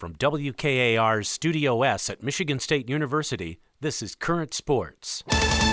From WKAR's Studio S at Michigan State University, this is Current Sports.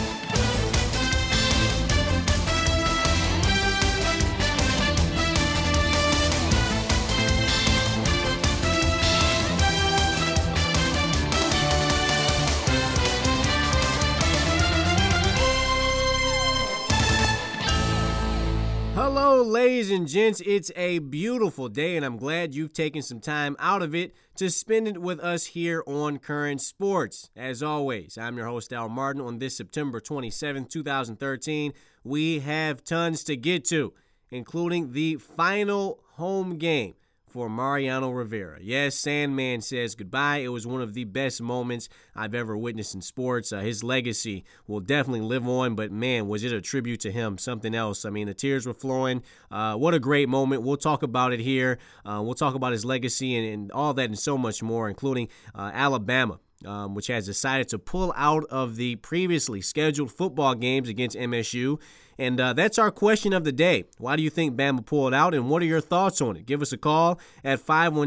Hello, ladies and gents. It's a beautiful day, and I'm glad you've taken some time out of it to spend it with us here on Current Sports. As always, I'm your host, Al Martin. On this September 27th, 2013, we have tons to get to, including the final home game for Mariano Rivera. Yes, Sandman says goodbye. It was one of the best moments I've ever witnessed in sports. His legacy will definitely live on, but man, was it a tribute to him, something else. I mean, the tears were flowing. What a great moment. We'll talk about it here. We'll talk about his legacy and all that and so much more, including Alabama, which has decided to pull out of the previously scheduled football games against MSU. And that's our question of the day. Why do you think Bama pulled out, and what are your thoughts on it? Give us a call at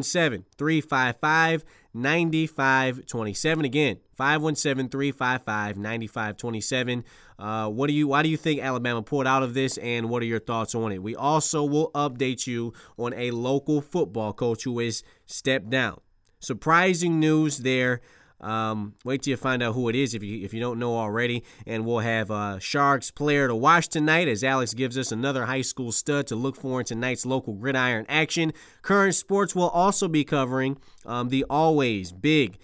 517-355-9527. Again, 517-355-9527. Why do you think Alabama pulled out of this, and what are your thoughts on it? We also will update you on a local football coach who has stepped down. Surprising news there. Wait till you find out who it is if you don't know already. And we'll have Sharks player to watch tonight as Alex gives us another high school stud to look for in tonight's local gridiron action. Current Sports will also be covering the always big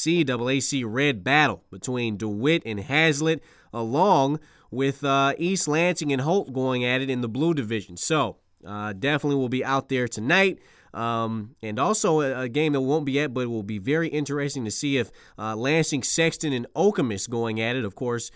CAAC Red battle between DeWitt and Hazlitt, along with East Lansing and Holt going at it in the Blue Division. So definitely will be out there tonight. And also a game that won't be at, but it will be very interesting to see if Lansing, Sexton, and Okemos going at it. Of course,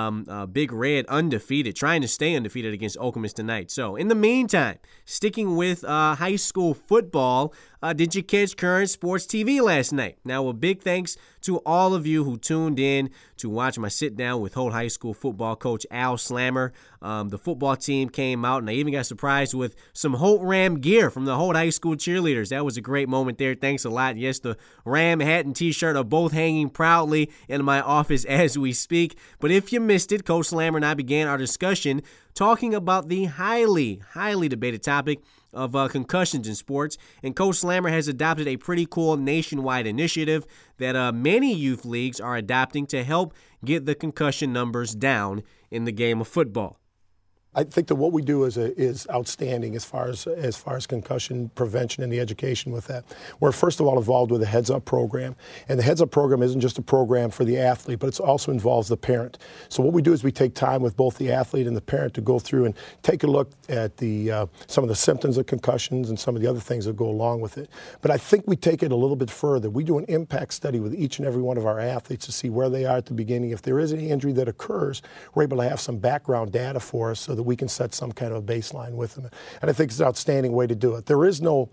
Big Red undefeated, trying to stay undefeated against Okemos tonight. So in the meantime, sticking with high school football, did you catch Current Sports TV last night? Now, a big thanks to all of you who tuned in to watch my sit-down with Holt High School football coach Al Slammer. The football team came out, and I even got surprised with some Holt Ram gear from the Holt High School cheerleaders. That was a great moment there. Thanks a lot. Yes, the Ram hat and T-shirt are both hanging proudly in my office as we speak. But if you missed it, Coach Slammer and I began our discussion talking about the highly debated topic of concussions in sports. And Coach Slammer has adopted a pretty cool nationwide initiative that many youth leagues are adopting to help get the concussion numbers down in the game of football. I think that what we do is outstanding as far as concussion prevention and the education with that. We're first of all involved with the Heads Up program, and the Heads Up program isn't just a program for the athlete, but it also involves the parent. So what we do is we take time with both the athlete and the parent to go through and take a look at some of the symptoms of concussions and some of the other things that go along with it. But I think we take it a little bit further. We do an impact study with each and every one of our athletes to see where they are at the beginning. If there is any injury that occurs, we're able to have some background data for us so that we can set some kind of a baseline with them. And I think it's an outstanding way to do it. There is no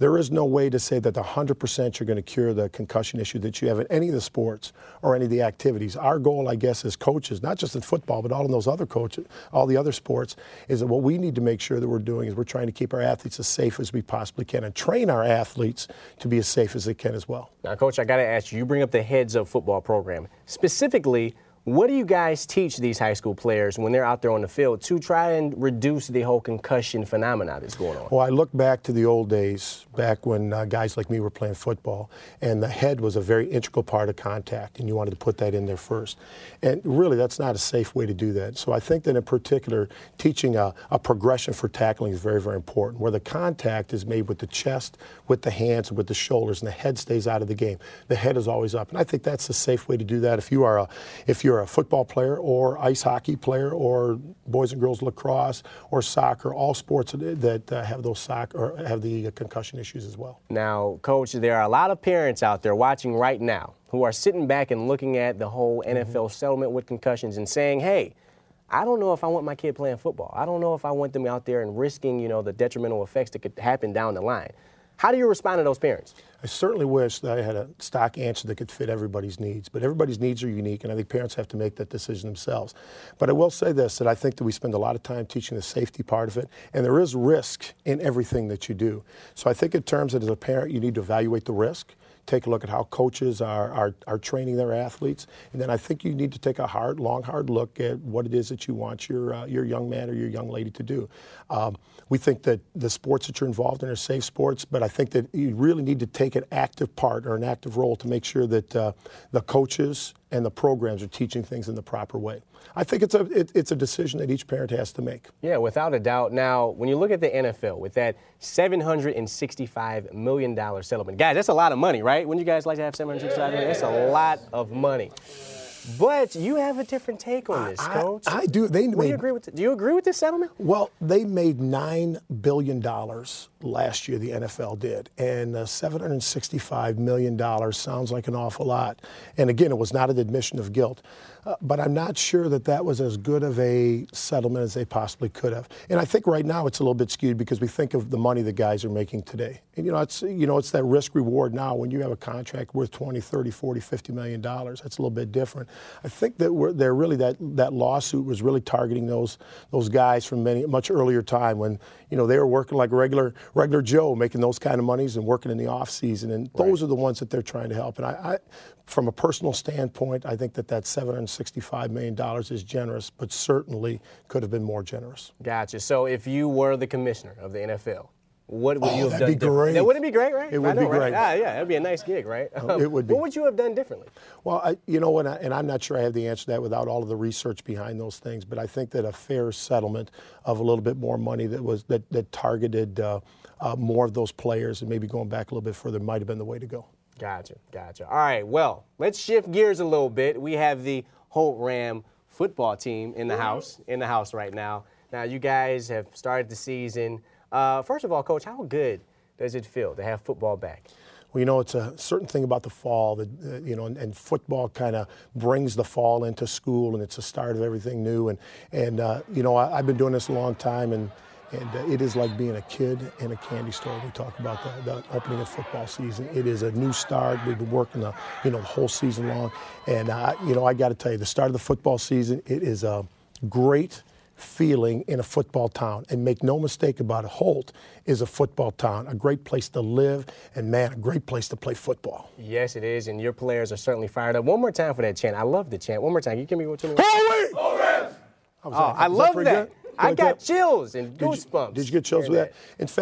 way to say that 100% you're going to cure the concussion issue that you have in any of the sports or any of the activities. Our goal, I guess, as coaches, not just in football, but all in those other coaches, all the other sports, is that what we need to make sure that we're doing is we're trying to keep our athletes as safe as we possibly can and train our athletes to be as safe as they can as well. Now, Coach, I got to ask you bring up the Heads Up football program. Specifically, what do you guys teach these high school players when they're out there on the field to try and reduce the whole concussion phenomena that's going on? Well, I look back to the old days, back when guys like me were playing football, and the head was a very integral part of contact, and you wanted to put that in there first. And really, that's not a safe way to do that. So I think that in particular, teaching a progression for tackling is very, very important, where the contact is made with the chest, with the hands, and with the shoulders, and the head stays out of the game. The head is always up. And I think that's a safe way to do that. If you're a football player or ice hockey player or boys and girls lacrosse or soccer, all sports that have those have the concussion issues as well. Now, Coach, there are a lot of parents out there watching right now who are sitting back and looking at the whole NFL settlement with concussions and saying, hey, I don't know if I want my kid playing football. I don't know if I want them out there and risking, the detrimental effects that could happen down the line. How do you respond to those parents? I certainly wish that I had a stock answer that could fit everybody's needs, but everybody's needs are unique, and I think parents have to make that decision themselves. But I will say this, that I think that we spend a lot of time teaching the safety part of it, and there is risk in everything that you do. So I think in terms of as a parent, you need to evaluate the risk. take a look at how coaches are training their athletes. And then I think you need to take a hard look at what it is that you want your young man or your young lady to do. We think that the sports that you're involved in are safe sports, but I think that you really need to take an active part or an active role to make sure that the coaches and the programs are teaching things in the proper way. I think it's a decision that each parent has to make. Yeah, without a doubt. Now, when you look at the NFL with that $765 million settlement, guys, that's a lot of money, right? Wouldn't you guys like to have $765 million? That's a lot of money. But you have a different take on this, Coach. I do. Do you agree with this settlement? Well, they made $9 billion last year, the NFL did. And $765 million sounds like an awful lot. And again, it was not an admission of guilt. But I'm not sure that was as good of a settlement as they possibly could have. And I think right now it's a little bit skewed because we think of the money the guys are making today. And, it's that risk reward now when you have a contract worth $20, $30, $40, $50 million. That's a little bit different. I think that they're really that lawsuit was really targeting those guys from much earlier time when, they were working like regular Joe, making those kind of monies and working in the off season. And those are the ones that they're trying to help. And I from a personal standpoint, I think that $765 million is generous, but certainly could have been more generous. Gotcha. So if you were the commissioner of the NFL, what would you have done? That'd be great. That wouldn't be great, right? It would be great. Right? Yeah, that'd be a nice gig, right? It would be. What would you have done differently? Well, and I'm not sure I have the answer to that without all of the research behind those things, but I think that a fair settlement of a little bit more money that targeted more of those players and maybe going back a little bit further might have been the way to go. Gotcha. All right, well, let's shift gears a little bit. We have the Holt Ram football team in the house right now. Now, you guys have started the season. First of all, Coach, how good does it feel to have football back? Well, it's a certain thing about the fall that, and football kind of brings the fall into school, and it's the start of everything new. And I've been doing this a long time, and it is like being a kid in a candy store. We talk about the opening of football season. It is a new start. We've been working the whole season long. And, I got to tell you, the start of the football season, it is a great feeling in a football town. And make no mistake about it, Holt is a football town, a great place to live, and, man, a great place to play football. Yes, it is, and your players are certainly fired up. One more time for that chant. I love the chant. One more time. Can you give me to me? Holy! I love that. I got chills and goosebumps. Did you get chills with that?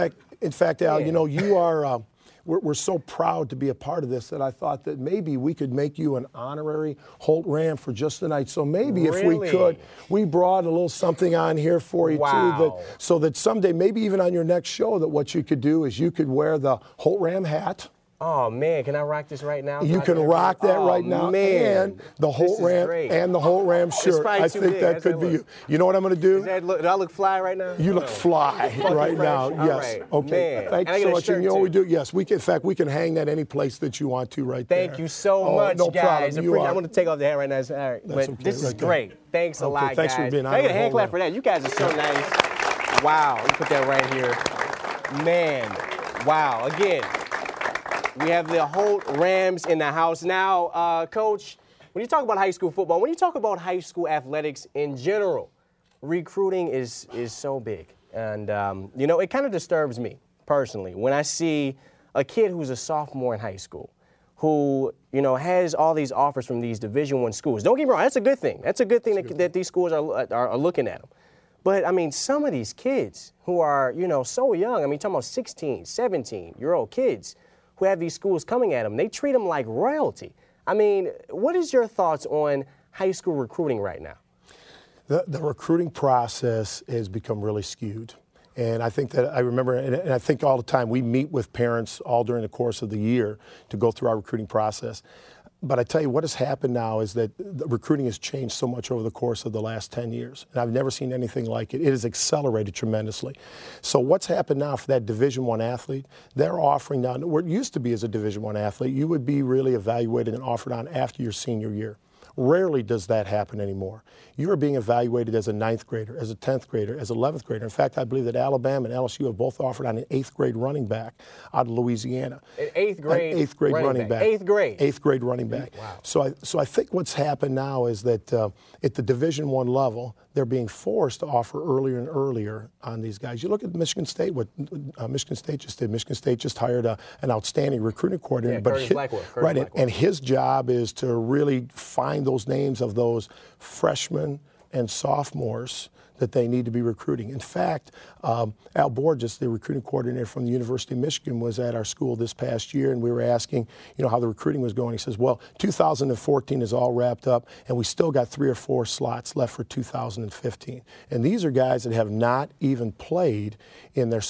In fact, Al, you are. We're so proud to be a part of this that I thought that maybe we could make you an honorary Holt Ram for just the night. So maybe if we could, we brought a little something on here for you too, so that someday, maybe even on your next show, that what you could do is you could wear the Holt Ram hat. Oh, man, can I rock this right now? You can rock that right now. Man. And the Holt Ram and the Holt Ram shirt. I think that could be you. You know what I'm going to do? Do I look fly right now? You look fly right now. Yes. Right. Okay. Man. Thank you so much. You know what we do? Yes. In fact, we can hang that any place that you want to right there. Thank you so much, no guys. Problem. I'm going to take off the hat right now. All right. But okay, this is great. Thanks a lot, guys. Thanks for being on. Can I get a hand clap for that? You guys are so nice. Wow. Let me put that right here. Man. Wow. Again. We have the Holt Rams in the house. Now, Coach, when you talk about high school football, when you talk about high school athletics in general, recruiting is so big. And, it kind of disturbs me personally when I see a kid who's a sophomore in high school who, has all these offers from these Division I schools. Don't get me wrong, that's a good thing. That's a good thing that these schools are looking at them. But, some of these kids who are, so young, talking about 16, 17-year-old kids, who have these schools coming at them, they treat them like royalty. What is your thoughts on high school recruiting right now? The recruiting process has become really skewed. And I think that I remember, and I think all the time, we meet with parents all during the course of the year to go through our recruiting process. But I tell you, what has happened now is that the recruiting has changed so much over the course of the last 10 years. And I've never seen anything like it. It has accelerated tremendously. So what's happened now for that Division I athlete, they're offering now, what it used to be as a Division I athlete, you would be really evaluated and offered on after your senior year. Rarely does that happen anymore. You are being evaluated as a 9th grader, as a 10th grader, as an 11th grader. In fact, I believe that Alabama and LSU have both offered on an 8th grade running back out of Louisiana. An 8th grade, an 8th grade running back. 8th grade. 8th grade running back. Wow. So I think what's happened now is that at the Division I level, they're being forced to offer earlier and earlier on these guys. You look at Michigan State, what Michigan State just did. Michigan State just hired an outstanding recruiting coordinator. Yeah, Curtis Blackwell. And his job is to really find those names of those freshmen and sophomores that they need to be recruiting. In fact, Al Borges, the recruiting coordinator from the University of Michigan, was at our school this past year, and we were asking, how the recruiting was going. He says, well, 2014 is all wrapped up, and we still got 3 or 4 slots left for 2015. And these are guys that have not even played in their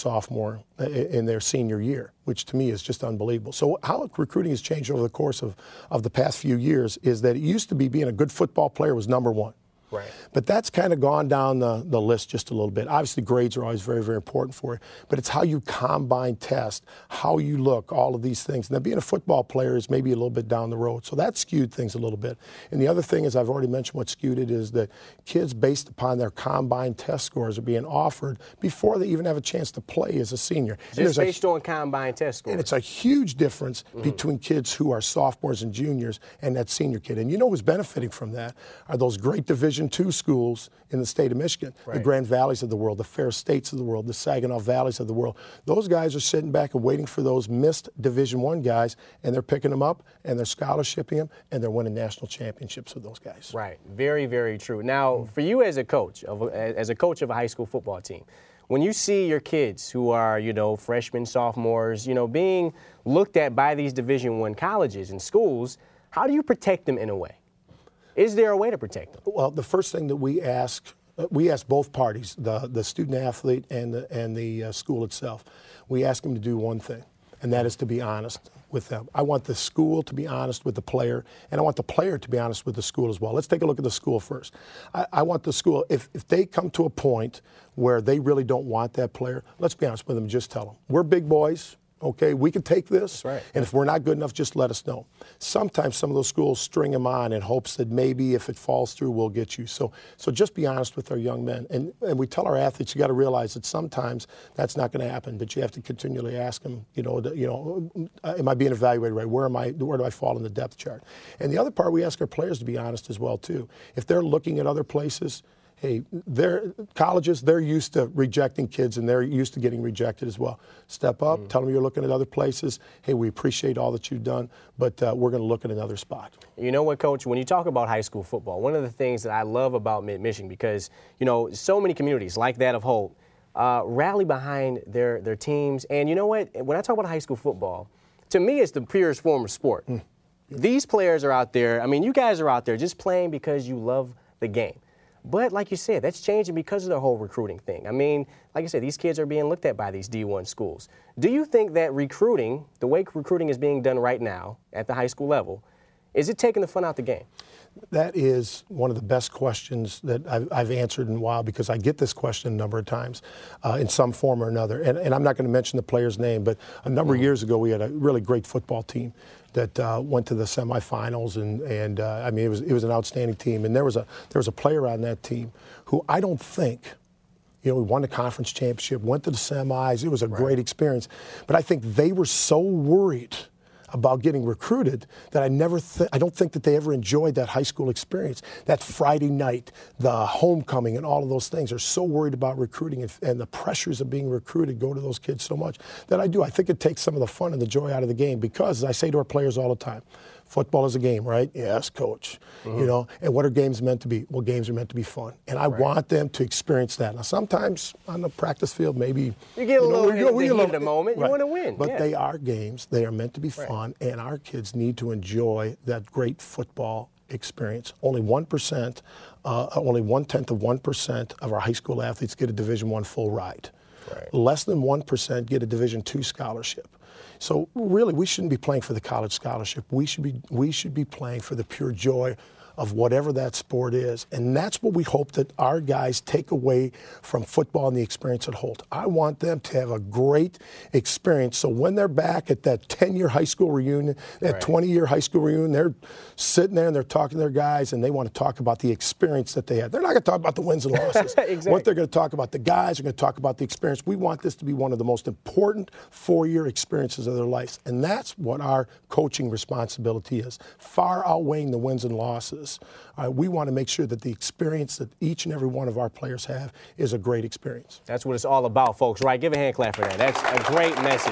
senior year, which to me is just unbelievable. So how recruiting has changed over the course of the past few years is that it used to be being a good football player was number one. Right. But that's kind of gone down the list just a little bit. Obviously, grades are always very, very important for you, but it's how you combine test, how you look, all of these things. And then being a football player is maybe a little bit down the road. So that skewed things a little bit. And the other thing is, I've already mentioned what skewed it is that kids, based upon their combine test scores, are being offered before they even have a chance to play as a senior. Just based on combine test scores. And it's a huge difference between kids who are sophomores and juniors and that senior kid. And who's benefiting from that are those great Division II schools in the state of Michigan, the Grand Valleys of the world, the Ferris States of the world, the Saginaw Valleys of the world. Those guys are sitting back and waiting for those missed Division I guys, and they're picking them up, and they're scholarshiping them, and they're winning national championships with those guys. Right. Very, very true. Now, for you as a coach of a high school football team, when you see your kids who are, freshmen, sophomores, being looked at by these Division I colleges and schools, how do you protect them in a way? Is there a way to protect them? Well, the first thing that we ask both parties, the student athlete and the school itself. We ask them to do one thing, and that is to be honest with them. I want the school to be honest with the player, and I want the player to be honest with the school as well. Let's take a look at the school first. I want the school, if they come to a point where they really don't want that player, let's be honest with them and just tell them, we're big boys. Okay, we can take this, right. And if we're not good enough, just let us know. Sometimes some of those schools string them on in hopes that maybe if it falls through, we'll get you. So just be honest with our young men. And we tell our athletes, you got to realize that sometimes that's not going to happen, but you have to continually ask them, am I being evaluated right? Where do I fall in the depth chart? And the other part, we ask our players to be honest as well, too. If they're looking at other places, hey, colleges, they're used to rejecting kids, and they're used to getting rejected as well. Step up, tell them you're looking at other places. Hey, we appreciate all that you've done, but we're going to look at another spot. You know what, Coach, when you talk about high school football, one of the things that I love about Mid-Michigan, because, so many communities like that of Holt rally behind their teams. And you know what? When I talk about high school football, to me, it's the purest form of sport. These players are out there. You guys are out there just playing because you love the game. But like you said, that's changing because of the whole recruiting thing. Like I said, these kids are being looked at by these D1 schools. Do you think that recruiting, the way recruiting is being done right now at the high school level, is it taking the fun out the game? That is one of the best questions that I've answered in a while, because I get this question a number of times in some form or another. And I'm not going to mention the player's name, but a number of years ago we had a really great football team that went to the semifinals, and it was an outstanding team. And there was a player on that team who I don't think, we won the conference championship, went to the semis. It was a great experience. But I think they were so worried about getting recruited that I don't think that they ever enjoyed that high school experience. That Friday night, the homecoming, and all of those things are so worried about recruiting, and the pressures of being recruited go to those kids so much that I think it takes some of the fun and the joy out of the game, because, as I say to our players all the time, football is a game, right? Yes, coach. And what are games meant to be? Well, games are meant to be fun. And I want them to experience that. Now, sometimes on the practice field, maybe you get a little heat of the moment. You want to win. But they are games. They are meant to be fun. And our kids need to enjoy that great football experience. Only 1%, only 1/10 of 1% of our high school athletes get a Division I full ride. Right. Less than 1% get a Division II scholarship. So really, we shouldn't be playing for the college scholarship. We should be playing for the pure joy of whatever that sport is. And that's what we hope that our guys take away from football and the experience at Holt. I want them to have a great experience. So when they're back at that 10-year high school reunion, that 20-year high school reunion, they're sitting there and they're talking to their guys and they want to talk about the experience that they had. They're not going to talk about the wins and losses. Exactly. What they're going to talk about, the guys are going to talk about the experience. We want this to be one of the most important 4-year experiences of their lives. And that's what our coaching responsibility is, far outweighing the wins and losses. We want to make sure that the experience that each and every one of our players have is a great experience. That's what it's all about, folks, right? Give a hand clap for that. That's a great message.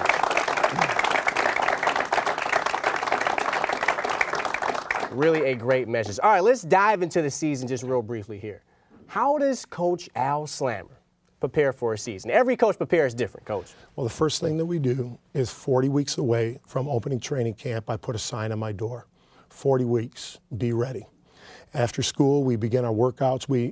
Really a great message. All right, let's dive into the season just real briefly here. How does Coach Al Slammer prepare for a season? Every coach prepares different, Coach. Well, the first thing that we do is 40 weeks away from opening training camp, I put a sign on my door. 40 weeks, be ready. After school, we begin our workouts. We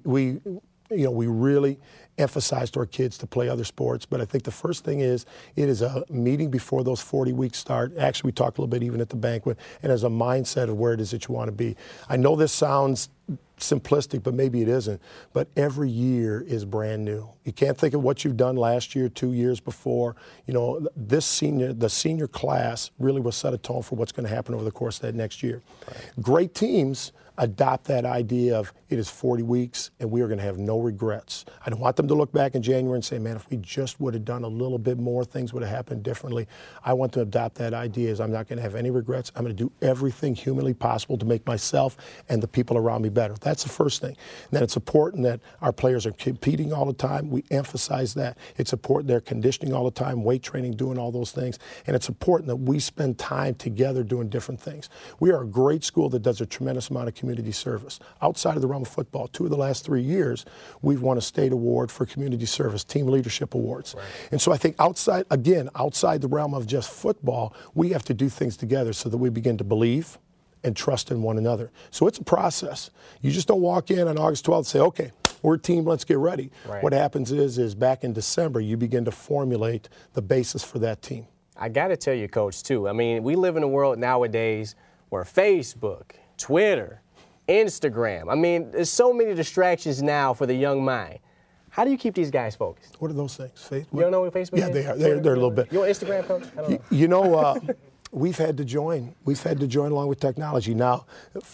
really emphasize to our kids to play other sports. But I think the first thing is it is a meeting before those 40 weeks start. Actually, we talk a little bit even at the banquet, and as a mindset of where it is that you want to be. I know this sounds simplistic, but maybe it isn't. But every year is brand new. You can't think of what you've done last year, 2 years before. You know, the senior class really will set a tone for what's going to happen over the course of that next year. Right. Great teams adopt that idea of it is 40 weeks and we are going to have no regrets. I don't want them to look back in January and say, man, if we just would have done a little bit more, things would have happened differently. I want to adopt that idea as I'm not going to have any regrets. I'm going to do everything humanly possible to make myself and the people around me better. That's the first thing. And then it's important that our players are competing all the time. We emphasize that. It's important they're conditioning all the time, weight training, doing all those things. And it's important that we spend time together doing different things. We are a great school that does a tremendous amount of community service. Outside of the realm of football, 2 of the last 3 years, we've won a state award for community service, team leadership awards. Right. And so I think outside the realm of just football, we have to do things together so that we begin to believe and trust in one another. So it's a process. You just don't walk in on August 12th and say, okay, we're a team, let's get ready. Right. What happens is back in December, you begin to formulate the basis for that team. I got to tell you, Coach, too, I mean, we live in a world nowadays where Facebook, Twitter, Instagram, I mean, there's so many distractions now for the young mind. How do you keep these guys focused? What are those things? Facebook? You don't know what Facebook is? Yeah, they are. They're a little bit. You on Instagram, Coach? I don't know. You know, we've had to join. We've had to join along with technology. Now,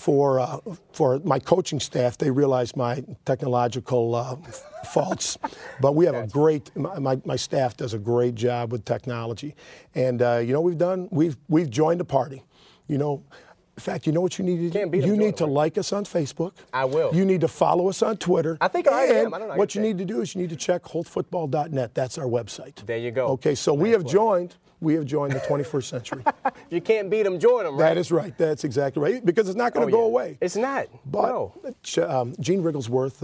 for my coaching staff, they realize my technological faults, but we have a great. My staff does a great job with technology, and you know, we've joined a party. You know. In fact, you know what you need to do? You need to like us on Facebook. I will. You need to follow us on Twitter. I think I am. I don't know. What you need to do is you need to check holtfootball.net. That's our website. There you go. Okay, so we have joined the 21st century. You can't beat them, join them, right? That is right. That's exactly right. Because it's not going to go away. It's not. But no. Gene Rigglesworth,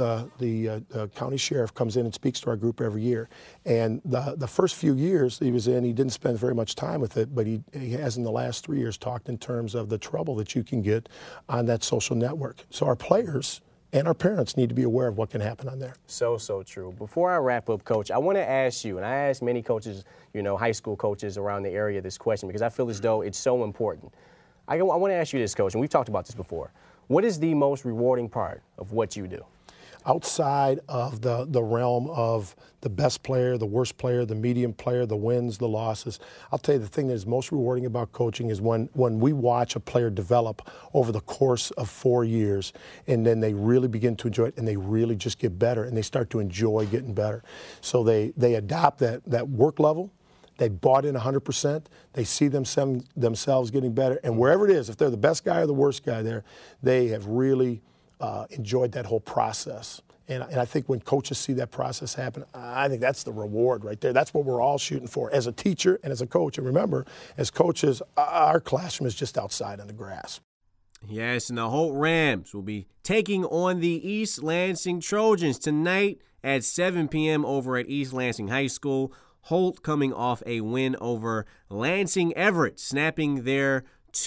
the county sheriff, comes in and speaks to our group every year. And the first few years he was in, he didn't spend very much time with it, but he has in the last 3 years talked in terms of the trouble that you can get on that social network. So our players and our parents need to be aware of what can happen on there. So true. Before I wrap up, Coach, I want to ask you, and I ask many coaches, you know, high school coaches around the area this question because I feel as though it's so important. I want to ask you this, Coach, and we've talked about this before. What is the most rewarding part of what you do? Outside of the realm of the best player, the worst player, the medium player, the wins, the losses, I'll tell you the thing that is most rewarding about coaching is when we watch a player develop over the course of 4 years and then they really begin to enjoy it and they really just get better and they start to enjoy getting better. So they adopt that work level. They bought in 100%. They see themselves getting better. And wherever it is, if they're the best guy or the worst guy there, they have really enjoyed that whole process. And I think when coaches see that process happen, I think that's the reward right there. That's what we're all shooting for as a teacher and as a coach. And remember, as coaches, our classroom is just outside on the grass. Yes, and the Holt Rams will be taking on the East Lansing Trojans tonight at 7 p.m. over at East Lansing High School. Holt coming off a win over Lansing Everett, snapping their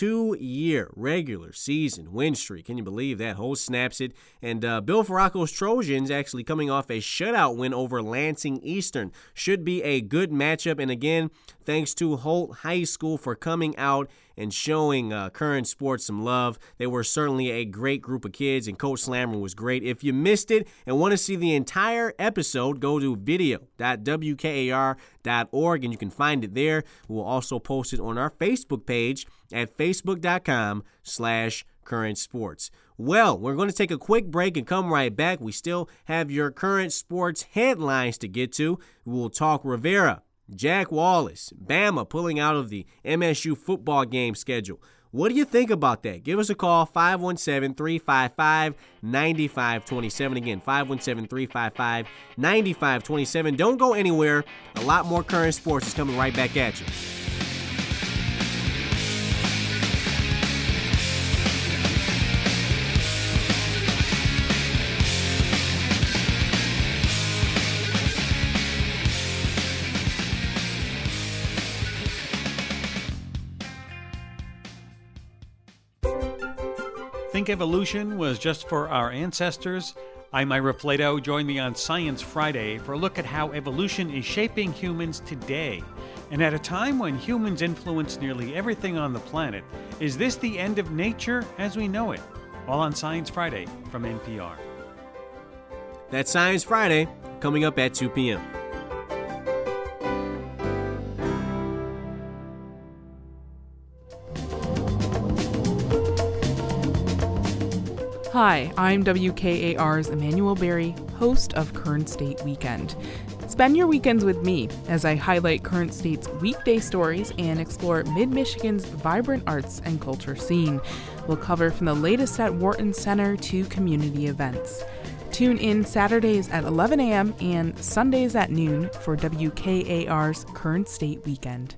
2-year regular season win streak. Can you believe that? Holt snaps it. And Bill Faracco's Trojans actually coming off a shutout win over Lansing Eastern. Should be a good matchup. And again, thanks to Holt High School for coming out and showing Current Sports some love. They were certainly a great group of kids, and Coach Slammer was great. If you missed it and want to see the entire episode, go to video.wkar.org, and you can find it there. We'll also post it on our Facebook page at facebook.com/Current Sports. Well, we're going to take a quick break and come right back. We still have your Current Sports headlines to get to. We'll talk Rivera, Jack Wallace, Bama pulling out of the MSU football game schedule. What do you think about that? Give us a call, 517-355-9527. Again, 517-355-9527. Don't go anywhere. A lot more Current Sports is coming right back at you. Think evolution was just for our ancestors? I'm Ira Plato. Join me on Science Friday for a look at how evolution is shaping humans today. And at a time when humans influence nearly everything on the planet, is this the end of nature as we know it? All on Science Friday from NPR. That's Science Friday, coming up at 2 p.m. Hi, I'm WKAR's Emmanuel Berry, host of Current State Weekend. Spend your weekends with me as I highlight Current State's weekday stories and explore Mid-Michigan's vibrant arts and culture scene. We'll cover from the latest at Wharton Center to community events. Tune in Saturdays at 11 a.m. and Sundays at noon for WKAR's Current State Weekend.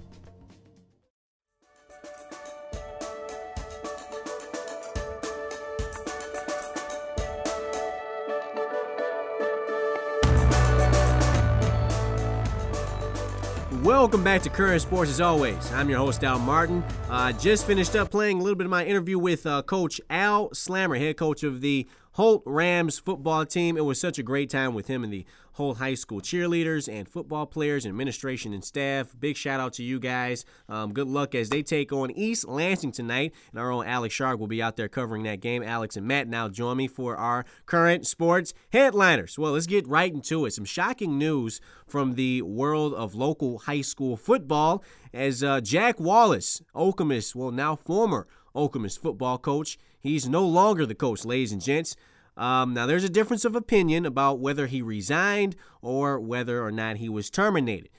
Welcome back to Current Sports as always. I'm your host, Al Martin. Just finished up playing a little bit of my interview with Coach Al Slammer, head coach of the Holt Rams football team. It was such a great time with him and the Holt High School cheerleaders and football players and administration and staff. Big shout out to you guys. Good luck as they take on East Lansing tonight. And our own Alex Shark will be out there covering that game. Alex and Matt now join me for our Current Sports headliners. Well, let's get right into it. Some shocking news from the world of local high school football as Jack Wallace, Okemos, well, now former Okemos football coach. He's no longer the coach, ladies and gents. Now, there's a difference of opinion about whether he resigned or whether or not he was terminated.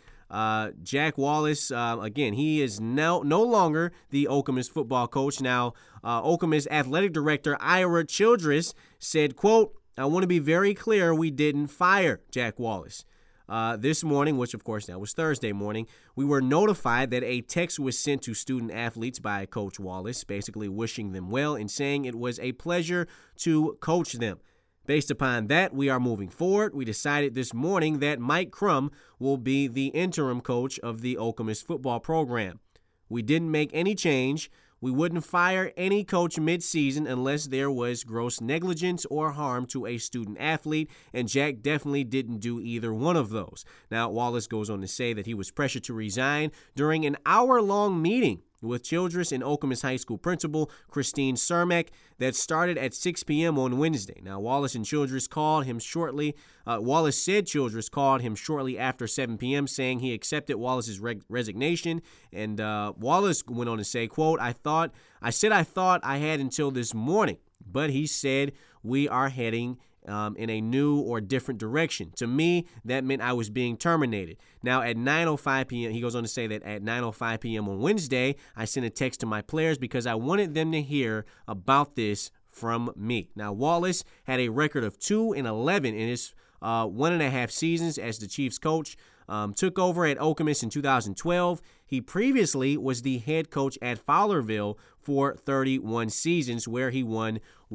Jack Wallace, again, he is no longer the Okemos football coach. Now, Okemos athletic director Ira Childress said, quote, "I want to be very clear, we didn't fire Jack Wallace. This morning, which of course that was Thursday morning, we were notified that a text was sent to student athletes by Coach Wallace, basically wishing them well and saying it was a pleasure to coach them. Based upon that, we are moving forward. We decided this morning that Mike Crum will be the interim coach of the Okemos football program. We didn't make any change. We wouldn't fire any coach mid-season unless there was gross negligence or harm to a student athlete, and Jack definitely didn't do either one of those." Now, Wallace goes on to say that he was pressured to resign during an hour-long meeting with Childress and Okemos High School principal Christine Cermak that started at 6 p.m. on Wednesday. Now, Wallace and Childress called him shortly. Wallace said Childress called him shortly after 7 p.m., saying he accepted Wallace's resignation. And Wallace went on to say, quote, I thought I had until this morning, but he said we are heading in a new or different direction. To me, that meant I was being terminated. Now, at 9:05 p.m., he goes on to say that at 9:05 p.m. on Wednesday, I sent a text to my players because I wanted them to hear about this from me. Now, Wallace had a record of 2-11 in his 1.5 seasons as the Chiefs coach. Took over at Okemos in 2012. He previously was the head coach at Fowlerville for 31 seasons, where he won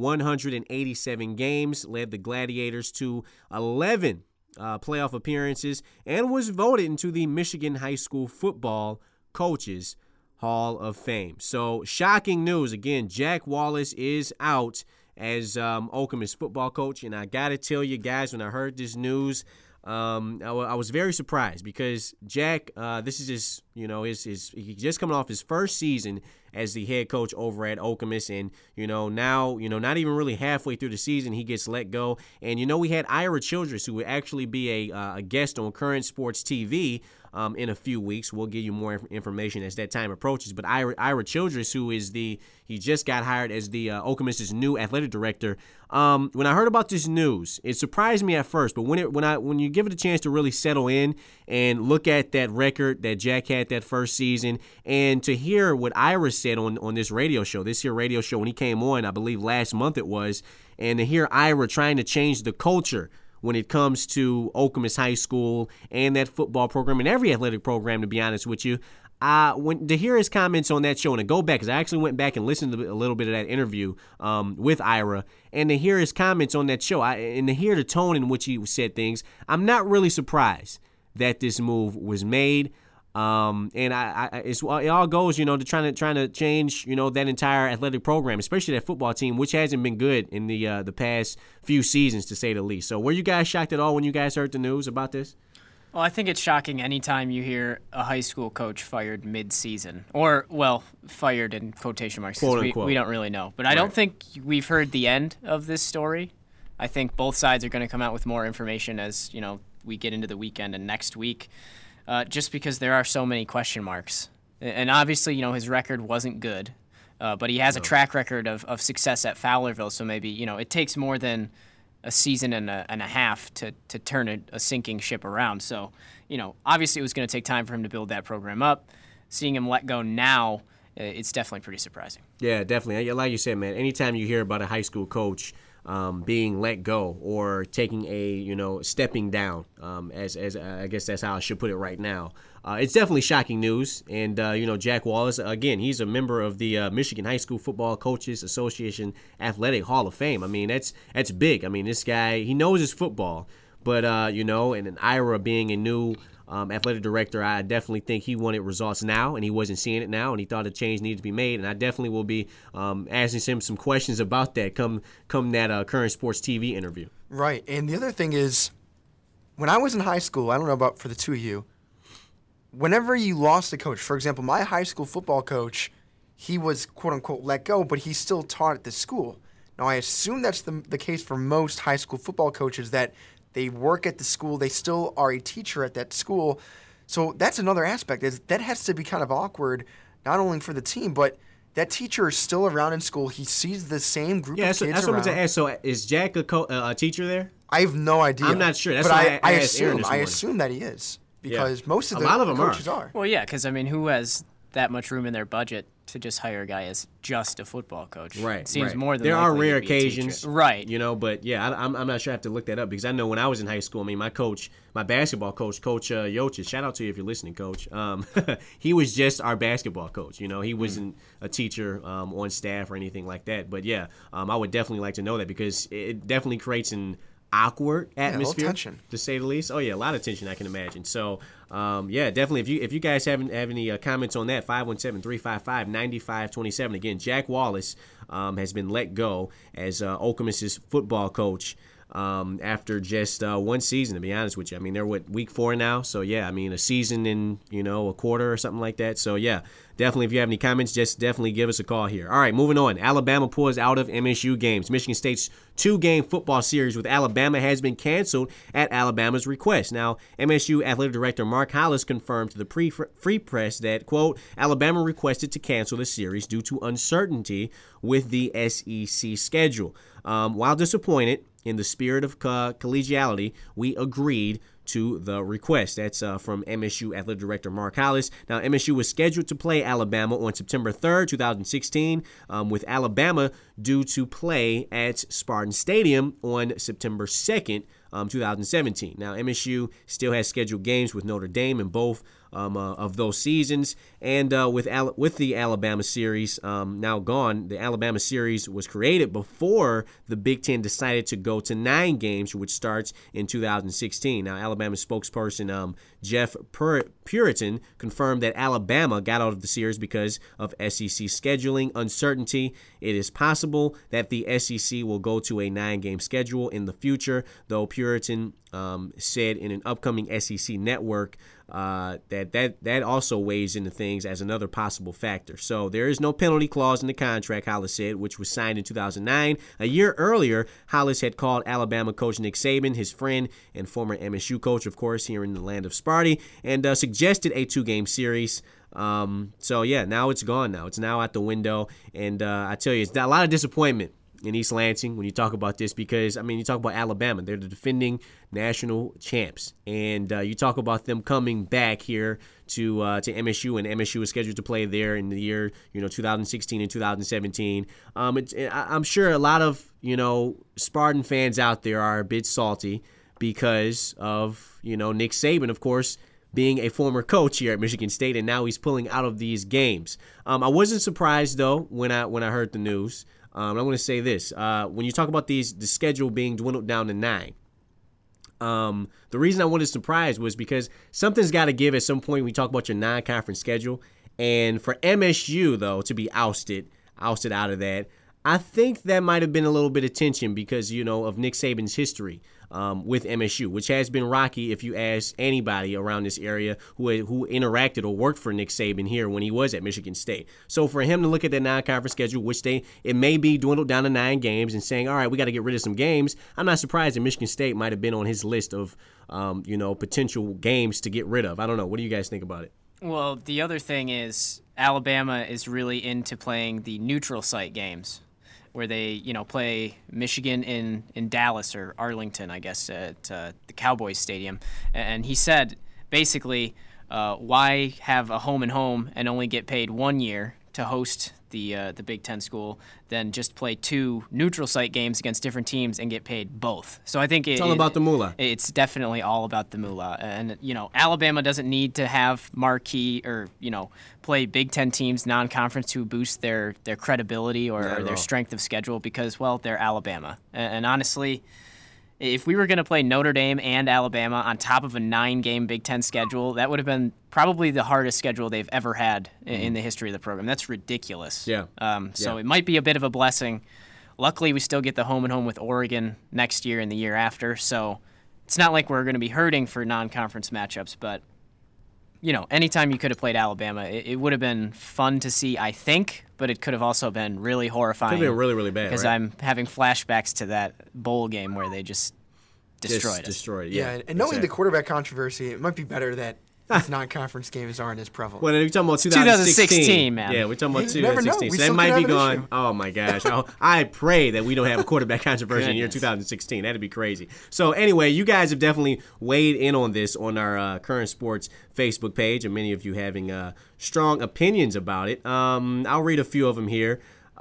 187 games, led the Gladiators to 11 playoff appearances, and was voted into the Michigan High School Football Coaches Hall of Fame. So, shocking news. Again, Jack Wallace is out as Okemos football coach, and I got to tell you guys, when I heard this news, I was very surprised because Jack, this is his You know, he's just coming off his first season as the head coach over at Okemos, and now not even really halfway through the season he gets let go. And we had Ira Childress, who would actually be a guest on Current Sports TV in a few weeks. We'll give you more information as that time approaches. But Ira Childress, who is he just got hired as the Okemos' new athletic director. When I heard about this news, it surprised me at first, but when you give it a chance to really settle in and look at that record that Jack had that first season, and to hear what Ira said on this radio show when he came on, I believe last month it was, and to hear Ira trying to change the culture when it comes to Okemos High School and that football program and every athletic program, to be honest with you. To hear his comments on that show and to go back, because I actually went back and listened to a little bit of that interview with Ira, and to hear his comments on that show, and to hear the tone in which he said things, I'm not really surprised that this move was made. And it all goes, to trying to change, that entire athletic program, especially that football team, which hasn't been good in the past few seasons, to say the least. So were you guys shocked at all when you guys heard the news about this? Well, I think it's shocking anytime you hear a high school coach fired mid-season, or, fired in quotation marks, because we don't really know. But I don't think we've heard the end of this story. I think both sides are going to come out with more information as, we get into the weekend and next week, just because there are so many question marks. And obviously, his record wasn't good, but he has a track record of success at Fowlerville, so maybe, it takes more than a season and a half to turn a sinking ship around. So, obviously it was going to take time for him to build that program up. Seeing him let go now, it's definitely pretty surprising. Yeah, definitely. Like you said, man, anytime you hear about a high school coach being let go or taking stepping down, as I guess that's how I should put it right now, it's definitely shocking news. And, Jack Wallace, again, he's a member of the Michigan High School Football Coaches Association Athletic Hall of Fame. I mean, that's big. I mean, this guy, he knows his football. But, and an Ira being a new athletic director, I definitely think he wanted results now, and he wasn't seeing it now, and he thought a change needed to be made. And I definitely will be asking him some questions about that come that Current Sports TV interview. Right. And the other thing is, when I was in high school, I don't know about for the two of you, whenever you lost a coach, for example, my high school football coach, he was quote-unquote let go, but he still taught at the school. Now, I assume that's the case for most high school football coaches, that they work at the school, they still are a teacher at that school. So that's another aspect. That has to be kind of awkward, not only for the team, but that teacher is still around in school. He sees the same group of kids around. Yeah, that's what I'm going to ask. So is Jack a teacher there? I have no idea. I'm not sure. That's why I asked Aaron this morning. I assume that he is, because most of the coaches are. Well, yeah, because, who has that much room in their budget to just hire a guy as just a football coach? Right. It seems more than there are likely rare to be a teacher. occasions, right? But yeah, I'm not sure. I have to look that up, because I know when I was in high school, my basketball coach, Coach Yochis, shout out to you if you're listening, Coach. He was just our basketball coach. He wasn't a teacher on staff or anything like that. But yeah, I would definitely like to know that, because it definitely creates an awkward atmosphere, to say the least. Oh yeah, a lot of tension, I can imagine. So definitely, if you guys have any comments on that, 517-355-9527. Again, Jack Wallace has been let go as Okemos' football coach after just one season, to be honest with you. They're week 4 now, so yeah, a season in a quarter or something like that. So yeah, definitely, if you have any comments, just definitely give us a call here. All right, moving on. Alabama pulls out of MSU games. Michigan State's 2-game football series with Alabama has been canceled at Alabama's request. Now, MSU athletic director Mark Hollis confirmed to the Free Press that, quote, Alabama requested to cancel the series due to uncertainty with the SEC schedule. While disappointed, in the spirit of collegiality, we agreed to the request. That's from MSU athletic director Mark Hollis. Now, MSU was scheduled to play Alabama on September 3rd, 2016, with Alabama due to play at Spartan Stadium on September 2nd, 2017. Now, MSU still has scheduled games with Notre Dame in both of those seasons, and with the Alabama series now gone, the Alabama series was created before the Big Ten decided to go to 9 games, which starts in 2016. Now, Alabama spokesperson Jeff Puritan confirmed that Alabama got out of the series because of SEC scheduling uncertainty. It is possible that the SEC will go to a 9-game schedule in the future, though Puritan said in an upcoming SEC network that also weighs into things as another possible factor. So there is no penalty clause in the contract, Hollis said, which was signed in 2009. A year earlier, Hollis had called Alabama coach Nick Saban his friend and former MSU coach, of course, here in the land of Sparty, and suggested a 2-game series. So, yeah, now it's gone now. It's now out the window. And I tell you, it's a lot of disappointment in East Lansing when you talk about this because, I mean, you talk about Alabama. They're the defending national champs. And you talk about them coming back here to MSU, and MSU is scheduled to play there in the year, 2016 and 2017. I'm sure a lot of, Spartan fans out there are a bit salty because of, Nick Saban, of course, being a former coach here at Michigan State, and now he's pulling out of these games. I wasn't surprised, though, when I heard the news. I'm going to say this. When you talk about the schedule being dwindled down to 9, the reason I wasn't surprised was because something's got to give at some point when we talk about your non-conference schedule. And for MSU, though, to be ousted out of that, I think that might have been a little bit of tension because, of Nick Saban's history with MSU, which has been rocky if you ask anybody around this area who interacted or worked for Nick Saban here when he was at Michigan State. So for him to look at that non-conference schedule, which it may be dwindled down to 9 games, and saying, all right, we got to get rid of some games, I'm not surprised that Michigan State might have been on his list of, potential games to get rid of. I don't know. What do you guys think about it? Well, the other thing is Alabama is really into playing the neutral site games, where they, play Michigan in Dallas or Arlington, I guess, at the Cowboys Stadium. And he said, basically, why have a home and home and only get paid 1 year to host the Big Ten school, then just play 2 neutral site games against different teams and get paid both. So I think it's all about the moolah. It's definitely all about the moolah. And, Alabama doesn't need to have marquee or, play Big Ten teams non-conference to boost their credibility or their strength of schedule because, well, they're Alabama. And honestly, if we were going to play Notre Dame and Alabama on top of a 9-game Big Ten schedule, that would have been probably the hardest schedule they've ever had in the history of the program. That's ridiculous. Yeah. So it might be a bit of a blessing. Luckily, we still get the home and home with Oregon next year and the year after. So it's not like we're going to be hurting for non-conference matchups. But, anytime you could have played Alabama, it would have been fun to see, I think. But it could have also been really horrifying. Could have been really, really bad, because I'm having flashbacks to that bowl game where they just destroyed us. Destroyed, yeah. And knowing the quarterback controversy, it might be better that these non-conference games aren't as prevalent. Well, you're talking about 2016, man. Yeah, we're talking about 2016. So that might be gone. Oh, my gosh. I pray that we don't have a quarterback controversy in the year 2016. That'd be crazy. So anyway, you guys have definitely weighed in on this on our Current Sports Facebook page, and many of you having strong opinions about it. I'll read a few of them here.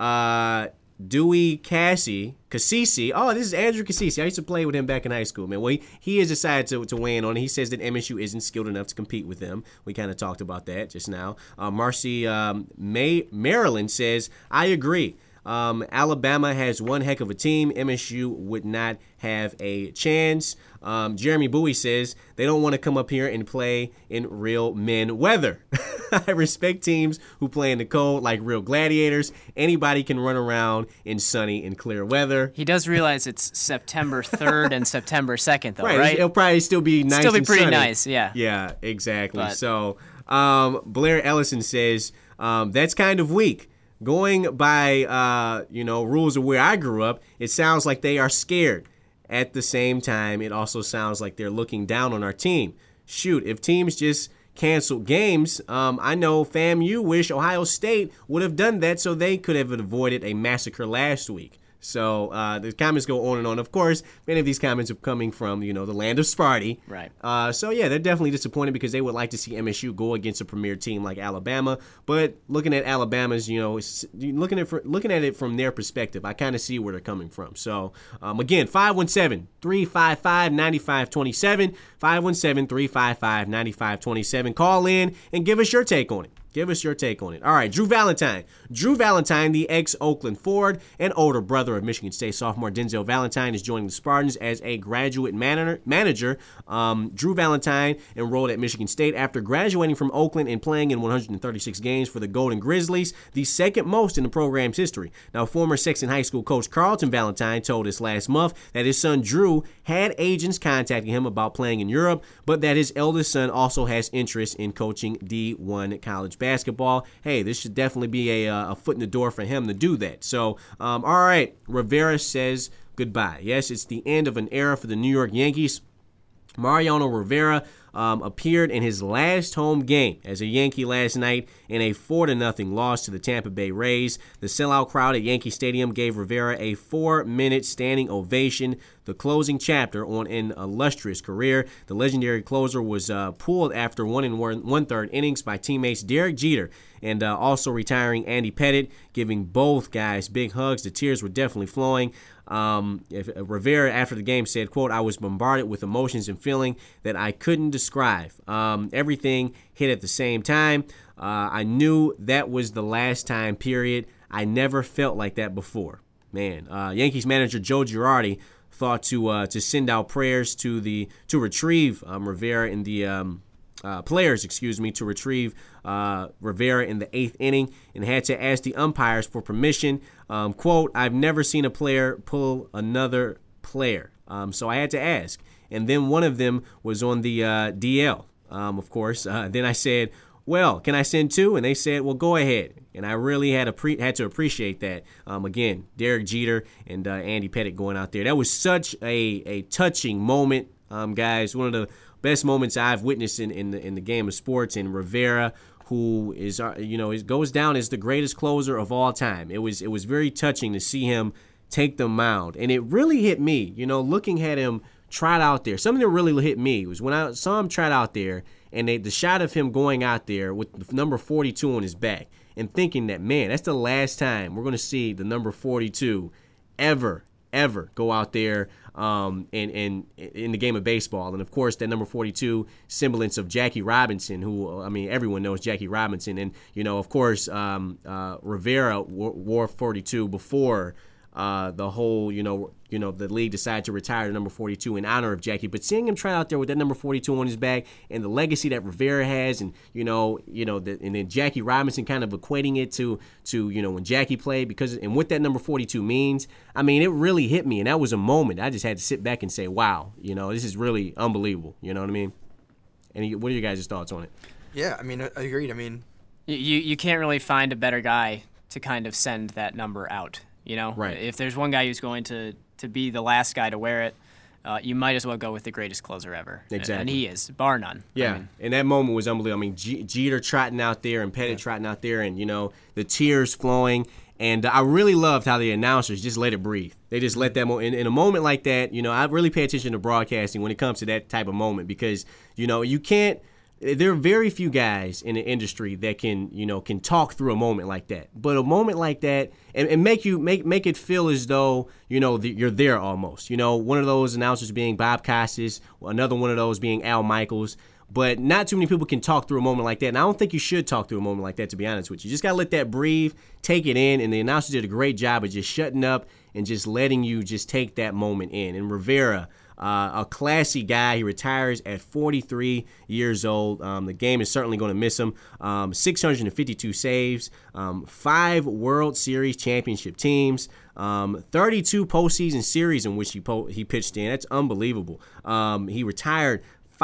Dewey Cassisi. Oh, this is Andrew Cassisi. I used to play with him back in high school, man. Well, he has decided to weigh in on it. He says that MSU isn't skilled enough to compete with them. We kind of talked about that just now. Marcy Maryland says, I agree. Alabama has one heck of a team. MSU would not have a chance. Jeremy Bowie says they don't want to come up here and play in real men weather. I respect teams who play in the cold like real gladiators. Anybody can run around in sunny and clear weather. He does realize it's September 3rd and September 2nd, though, right? It'll probably still be nice. Still be pretty sunny. nice, yeah. Yeah, exactly. So Blair Ellison says that's kind of weak. Going by, rules of where I grew up, it sounds like they are scared. At the same time, it also sounds like they're looking down on our team. Shoot, if teams just canceled games, I know FAMU wish Ohio State would have done that so they could have avoided a massacre last week. So the comments go on and on. Of course, many of these comments are coming from, the land of Sparty. Right. So, yeah, they're definitely disappointed because they would like to see MSU go against a premier team like Alabama. But looking at Alabama's, looking at it from their perspective, I kind of see where they're coming from. So, again, 517-355-9527, 517-355-9527. Call in and give us your take on it. Give us your take on it. All right, Drew Valentine. Drew Valentine, the ex-Oakland forward and older brother of Michigan State sophomore Denzel Valentine, is joining the Spartans as a graduate manager. Drew Valentine enrolled at Michigan State after graduating from Oakland and playing in 136 games for the Golden Grizzlies, the second most in the program's history. Now, former Sexton High School coach Carlton Valentine told us last month that his son Drew had agents contacting him about playing in Europe, but that his eldest son also has interest in coaching D1 college basketball. Hey, this should definitely be a foot in the door for him to do that. So, all right, Rivera says goodbye. Yes, it's the end of an era for the New York Yankees. Mariano Rivera appeared in his last home game as a Yankee last night in a 4-0 loss to the Tampa Bay Rays. The sellout crowd at Yankee Stadium gave Rivera a 4-minute standing ovation, the closing chapter on an illustrious career. The legendary closer was pulled after 1 1/3 innings by teammates Derek Jeter and also retiring Andy Pettitte, giving both guys big hugs. The tears were definitely flowing. Rivera, after the game, said, quote, "I was bombarded with emotions and feeling that I couldn't describe. Everything hit at the same time. I knew that was the last time, period. I never felt like that before." Man, Yankees manager Joe Girardi thought to send out prayers to retrieve Rivera in the players, to retrieve Rivera in the 8th inning and had to ask the umpires for permission. Quote, "I've never seen a player pull another player, so I had to ask." And then one of them was on the DL, of course. Then I said, "Well, can I send 2?" And they said, "Well, go ahead." And I really had to appreciate that. Again, Derek Jeter and Andy Pettitte going out there. That was such a touching moment, guys. One of the best moments I've witnessed in the game of sports. And Rivera, who is goes down as the greatest closer of all time. It was very touching to see him take the mound, and it really hit me. Looking at him trot out there, something that really hit me was when I saw him trot out there, and the shot of him going out there with number 42 on his back, and thinking that, man, that's the last time we're going to see the number 42 ever go out there in the game of baseball. And, of course, that number 42 semblance of Jackie Robinson, who, everyone knows Jackie Robinson. And, of course, Rivera wore 42 before the whole, the league decided to retire to number 42 in honor of Jackie. But seeing him try out there with that number 42 on his back and the legacy that Rivera has, and and then Jackie Robinson kind of equating it to when Jackie played, and what that number 42 means, it really hit me, and that was a moment I just had to sit back and say, wow, this is really unbelievable. You know what I mean? And what are your guys' thoughts on it? Yeah, I agreed. You can't really find a better guy to kind of send that number out. Right. If there's one guy who's going to be the last guy to wear it, you might as well go with the greatest closer ever. Exactly. And he is, bar none. Yeah, and that moment was unbelievable. Jeter trotting out there and Pettitte trotting out there, and, the tears flowing. And I really loved how the announcers just let it breathe. They just let that in a moment like that, I really pay attention to broadcasting when it comes to that type of moment, because, you can't. There are very few guys in the industry that can talk through a moment like that. But a moment like that and make it feel as though, you're there almost. One of those announcers being Bob Costas, another one of those being Al Michaels. But not too many people can talk through a moment like that. And I don't think you should talk through a moment like that, to be honest with you. You just got to let that breathe, take it in. And the announcers did a great job of just shutting up and just letting you just take that moment in. And Rivera, a classy guy. He retires at 43 years old. The game is certainly going to miss him. 652 saves, 5 World Series championship teams, 32 postseason series in which he pitched in. That's unbelievable. He retired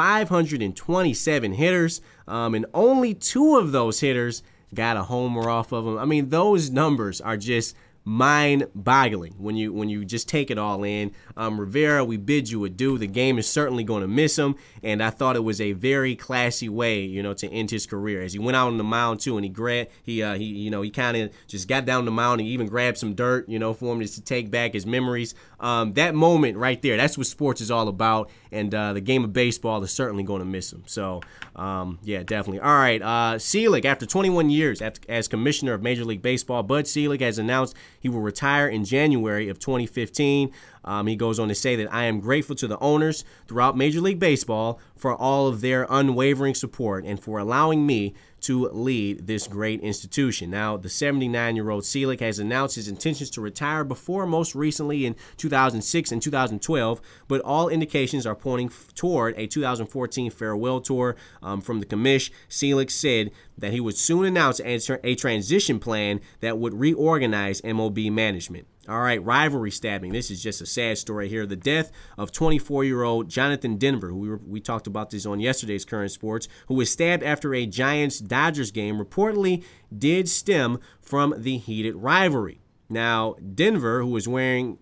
527 hitters, and only 2 of those hitters got a homer off of him. Those numbers are just mind-boggling when you just take it all in. Rivera, we bid you adieu. The game is certainly going to miss him, and I thought it was a very classy way, to end his career. As he went out on the mound too, and he kind of just got down the mound and even grabbed some dirt, for him just to take back his memories. That moment right there, that's what sports is all about, and the game of baseball is certainly going to miss him. So, yeah, definitely. All right, Selig, after 21 years as commissioner of Major League Baseball, Bud Selig has announced he will retire in January of 2015. He goes on to say that I am grateful to the owners throughout Major League Baseball for all of their unwavering support and for allowing me to lead this great institution. Now, the 79-year-old Seelig has announced his intentions to retire before, most recently in 2006 and 2012, but all indications are pointing toward a 2014 farewell tour. From the commish, Seelig said that he would soon announce a transition plan that would reorganize MLB management. All right, rivalry stabbing. This is just a sad story here. The death of 24-year-old Jonathan Denver, who we talked about this on yesterday's Current Sports, who was stabbed after a Giants-Dodgers game, reportedly did stem from the heated rivalry. Now, Denver, who was wearing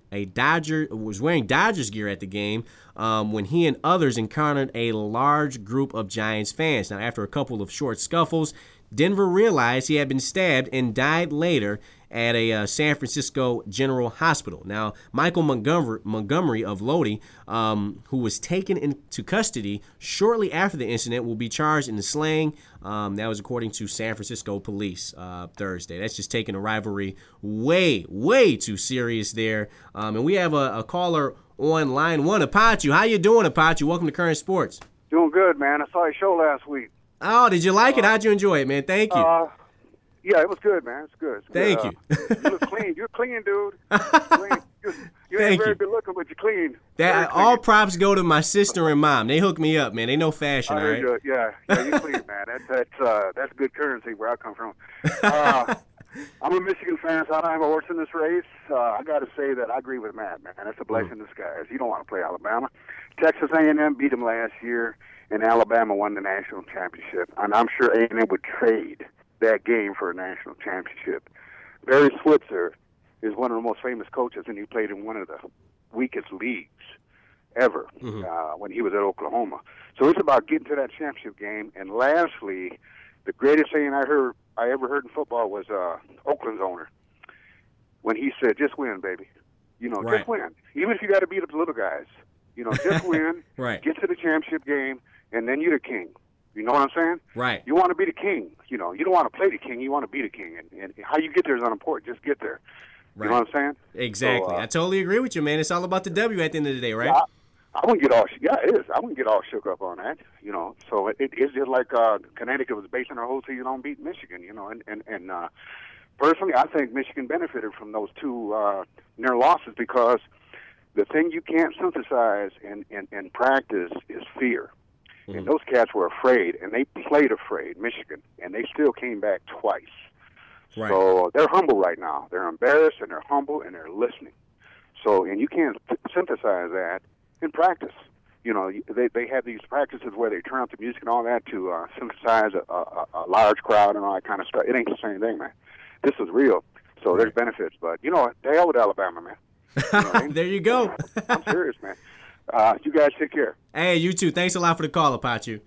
Dodgers gear at the game, when he and others encountered a large group of Giants fans. Now, after a couple of short scuffles, Denver realized he had been stabbed and died later at a San Francisco General Hospital. Now, Michael Montgomery of Lodi, who was taken into custody shortly after the incident, will be charged in the slaying. That was according to San Francisco police Thursday. That's just taking a rivalry way, way too serious there. And we have a caller on line one, Apache. How you doing, Apache? Welcome to Current Sports. Doing good, man. I saw your show last week. Oh, did you like it? How'd you enjoy it, man? Thank you. Yeah, it was good, man. It's good. Thank you. You look clean. You're clean, dude. You ain't very good looking, but you're clean. All props go to my sister and mom. They hook me up, man. They know fashion, all right? Yeah, you're clean, man. That's good currency where I come from. I'm a Michigan fan, so I don't have a horse in this race. I got to say that I agree with Matt, man. That's a blessing in disguise. You don't want to play Alabama. Texas A&M beat them last year, and Alabama won the national championship. And I'm sure A&M would trade that game for a national championship. Barry Switzer is one of the most famous coaches, and he played in one of the weakest leagues ever when he was at Oklahoma. So it's about getting to that championship game. And lastly, the greatest saying I ever heard in football was Oakland's owner when he said, "Just win, baby. Just win. Even if you got to beat up the little guys, just win. Right. Get to the championship game, and then you're the king." You know what I'm saying? Right. You want to be the king. You don't want to play the king. You want to be the king. And how you get there is unimportant. Just get there. Right. You know what I'm saying? Exactly. So, I totally agree with you, man. It's all about the W at the end of the day, right? Yeah, I wouldn't get all. Yeah, it is. I wouldn't get all shook up on that. So it's just like Connecticut was basing their whole season on beating Michigan. And personally, I think Michigan benefited from those two near losses because the thing you can't synthesize in practice is fear. And those cats were afraid, and they played afraid, Michigan, and they still came back twice. Right. So they're humble right now. They're embarrassed, and they're humble, and they're listening. So, and you can't synthesize that in practice. They have these practices where they turn up the music and all that to synthesize a large crowd and all that kind of stuff. It ain't the same thing, man. This is real. So there's benefits. But, the hell with Alabama, man. There you go. I'm serious, man. You guys take care. Hey, you too. Thanks a lot for the call, Apache.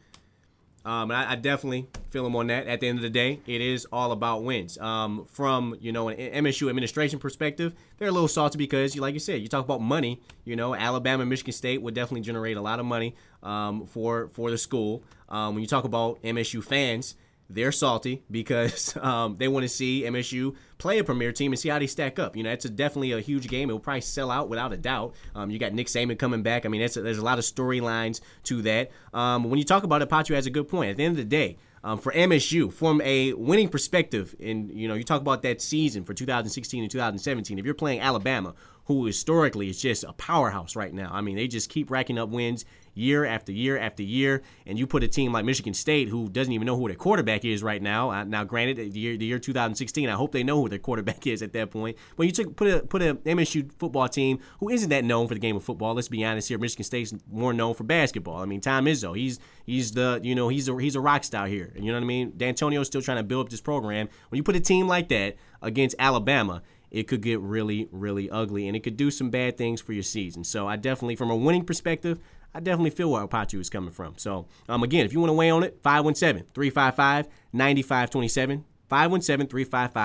I definitely feel him on that. At the end of the day, it is all about wins. From an MSU administration perspective, they're a little salty because, like you said, you talk about money. Alabama and Michigan State would definitely generate a lot of money for the school. When you talk about MSU fans, they're salty because they want to see MSU play a premier team and see how they stack up. It's definitely a huge game. It will probably sell out without a doubt. You got Nick Saban coming back. I mean, there's a lot of storylines to that. When you talk about it, Pachu has a good point. At the end of the day, for MSU, from a winning perspective, and you talk about that season for 2016 and 2017, if you're playing Alabama, who historically is just a powerhouse right now. I mean, they just keep racking up wins year after year after year, and you put a team like Michigan State, who doesn't even know who their quarterback is right now. Now, granted, the year 2016, I hope they know who their quarterback is at that point. But you put a MSU football team who isn't that known for the game of football. Let's be honest here. Michigan State's more known for basketball. I mean, Tom Izzo, he's a rock star here. You know what I mean? D'Antonio's still trying to build up this program. When you put a team like that against Alabama, it could get really, really ugly, and it could do some bad things for your season. So I definitely, from a winning perspective, I definitely feel where Apache is coming from. So, again, if you want to weigh on it, 517-355-9527, 517-355-9527.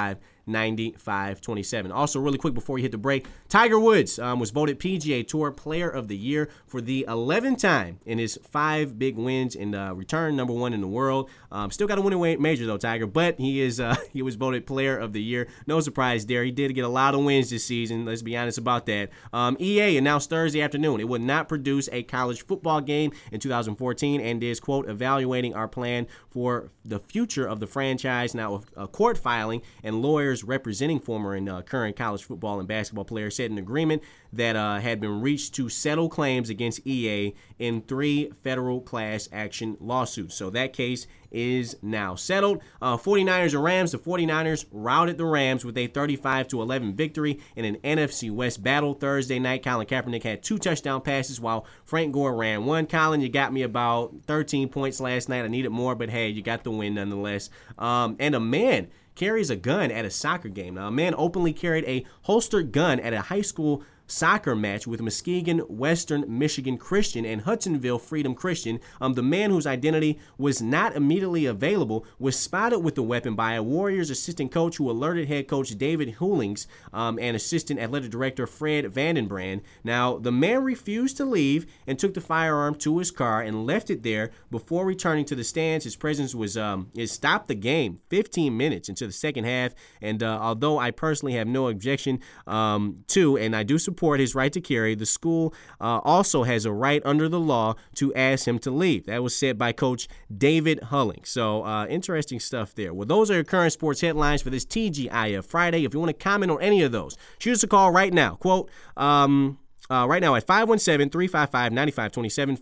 95-27. Also, really quick before you hit the break, Tiger Woods was voted PGA Tour Player of the Year for the 11th time in his 5 big wins in return, number 1 in the world. Still got to win a major though, Tiger, but he was voted Player of the Year. No surprise there. He did get a lot of wins this season. Let's be honest about that. EA announced Thursday afternoon it would not produce a college football game in 2014 and is, quote, evaluating our plan for the future of the franchise. Now, a court filing and lawyers representing former and current college football and basketball players said an agreement that had been reached to settle claims against EA in 3 federal class action lawsuits. So that case is now settled. 49ers and Rams. The 49ers routed the Rams with a 35-11 victory in an NFC West battle Thursday night. Colin Kaepernick had 2 touchdown passes while Frank Gore ran 1. Colin, you got me about 13 points last night. I needed more, but hey, you got the win nonetheless. And a man carries a gun at a soccer game. Now, a man openly carried a holstered gun at a high school soccer match with Muskegon Western Michigan Christian and Hudsonville Freedom Christian. The man, whose identity was not immediately available, was spotted with the weapon by a Warriors assistant coach who alerted head coach David Hoolings and assistant athletic director Fred Vandenbrand. Now, the man refused to leave and took the firearm to his car and left it there before returning to the stands. His presence was it stopped the game 15 minutes into the second half, and although I personally have no objection to, and I do support his right to carry, the school also has a right under the law to ask him to leave. That was said by Coach David Hulling. So interesting stuff there. Well, those are your current sports headlines for this TGIF Friday. If you want to comment on any of those, shoot us a call right now. Quote, right now at 517-355-9527,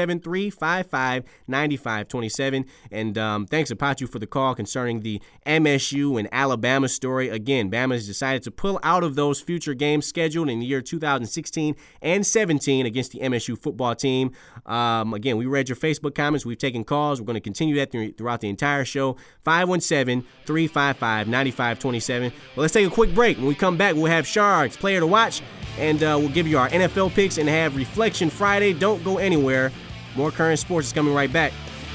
517-355-9527. And thanks to Patu for the call concerning the MSU and Alabama story. Again, Bama has decided to pull out of those future games scheduled in the year 2016 and 17 against the MSU football team. Again, we read your Facebook comments. We've taken calls. We're going to continue that throughout the entire show. 517-355-9527. Well, let's take a quick break. When we come back, we'll have Sharks player to watch, and we'll give you our NFL picks and have Reflection Friday. Don't go anywhere. More current sports is coming right back.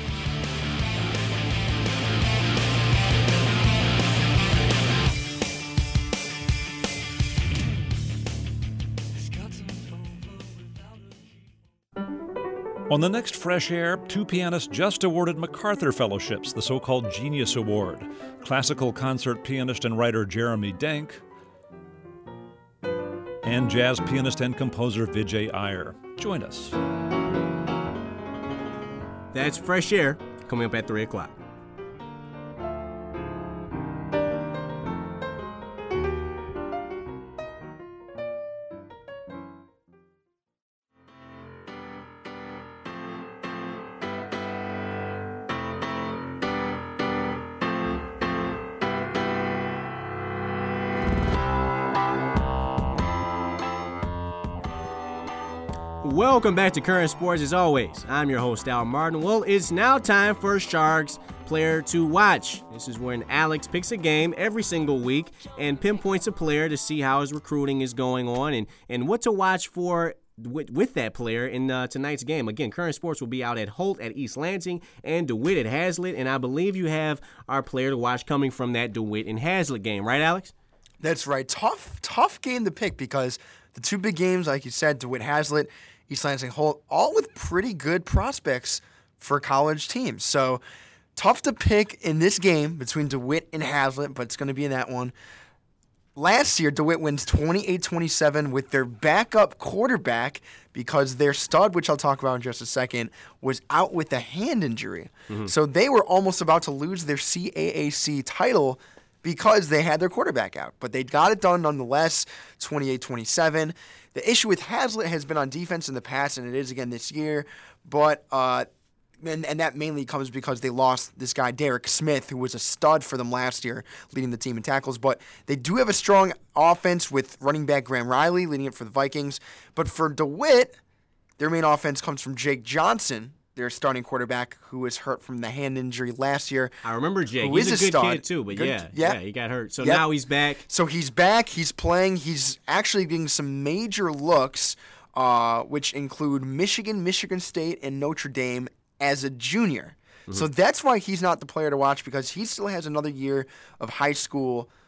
On the next Fresh Air, 2 pianists just awarded MacArthur Fellowships, the so-called Genius Award. Classical concert pianist and writer Jeremy Denk, and jazz pianist and composer Vijay Iyer. Join us. That's Fresh Air, coming up at 3 o'clock. Welcome back to Current Sports. As always, I'm your host, Al Martin. Well, it's now time for Sharks Player to Watch. This is when Alex picks a game every single week and pinpoints a player to see how his recruiting is going on and what to watch for with that player in tonight's game. Again, Current Sports will be out at Holt at East Lansing and DeWitt at Hazlitt, and I believe you have our player to watch coming from that DeWitt and Hazlitt game, right, Alex? That's right. Tough game to pick because the 2 big games, like you said, DeWitt, Hazlitt, East Lansing, Holt, all with pretty good prospects for college teams. So tough to pick in this game between DeWitt and Hazlitt, but it's going to be in that one. Last year, DeWitt wins 28-27 with their backup quarterback because their stud, which I'll talk about in just a second, was out with a hand injury. Mm-hmm. So they were almost about to lose their CAAC title because they had their quarterback out. But they got it done nonetheless, 28-27. The issue with Hazlitt has been on defense in the past, and it is again this year. But and that mainly comes because they lost this guy, Derek Smith, who was a stud for them last year, leading the team in tackles. But they do have a strong offense with running back Graham Riley leading it for the Vikings. But for DeWitt, their main offense comes from Jake Johnson, their starting quarterback, who was hurt from the hand injury last year. I remember Jake. He's a good kid too, but yeah, he got hurt. So now he's back. So he's back. He's playing. He's actually getting some major looks, which include Michigan, Michigan State, and Notre Dame as a junior. Mm-hmm. So that's why he's not the player to watch, because he still has another year of high school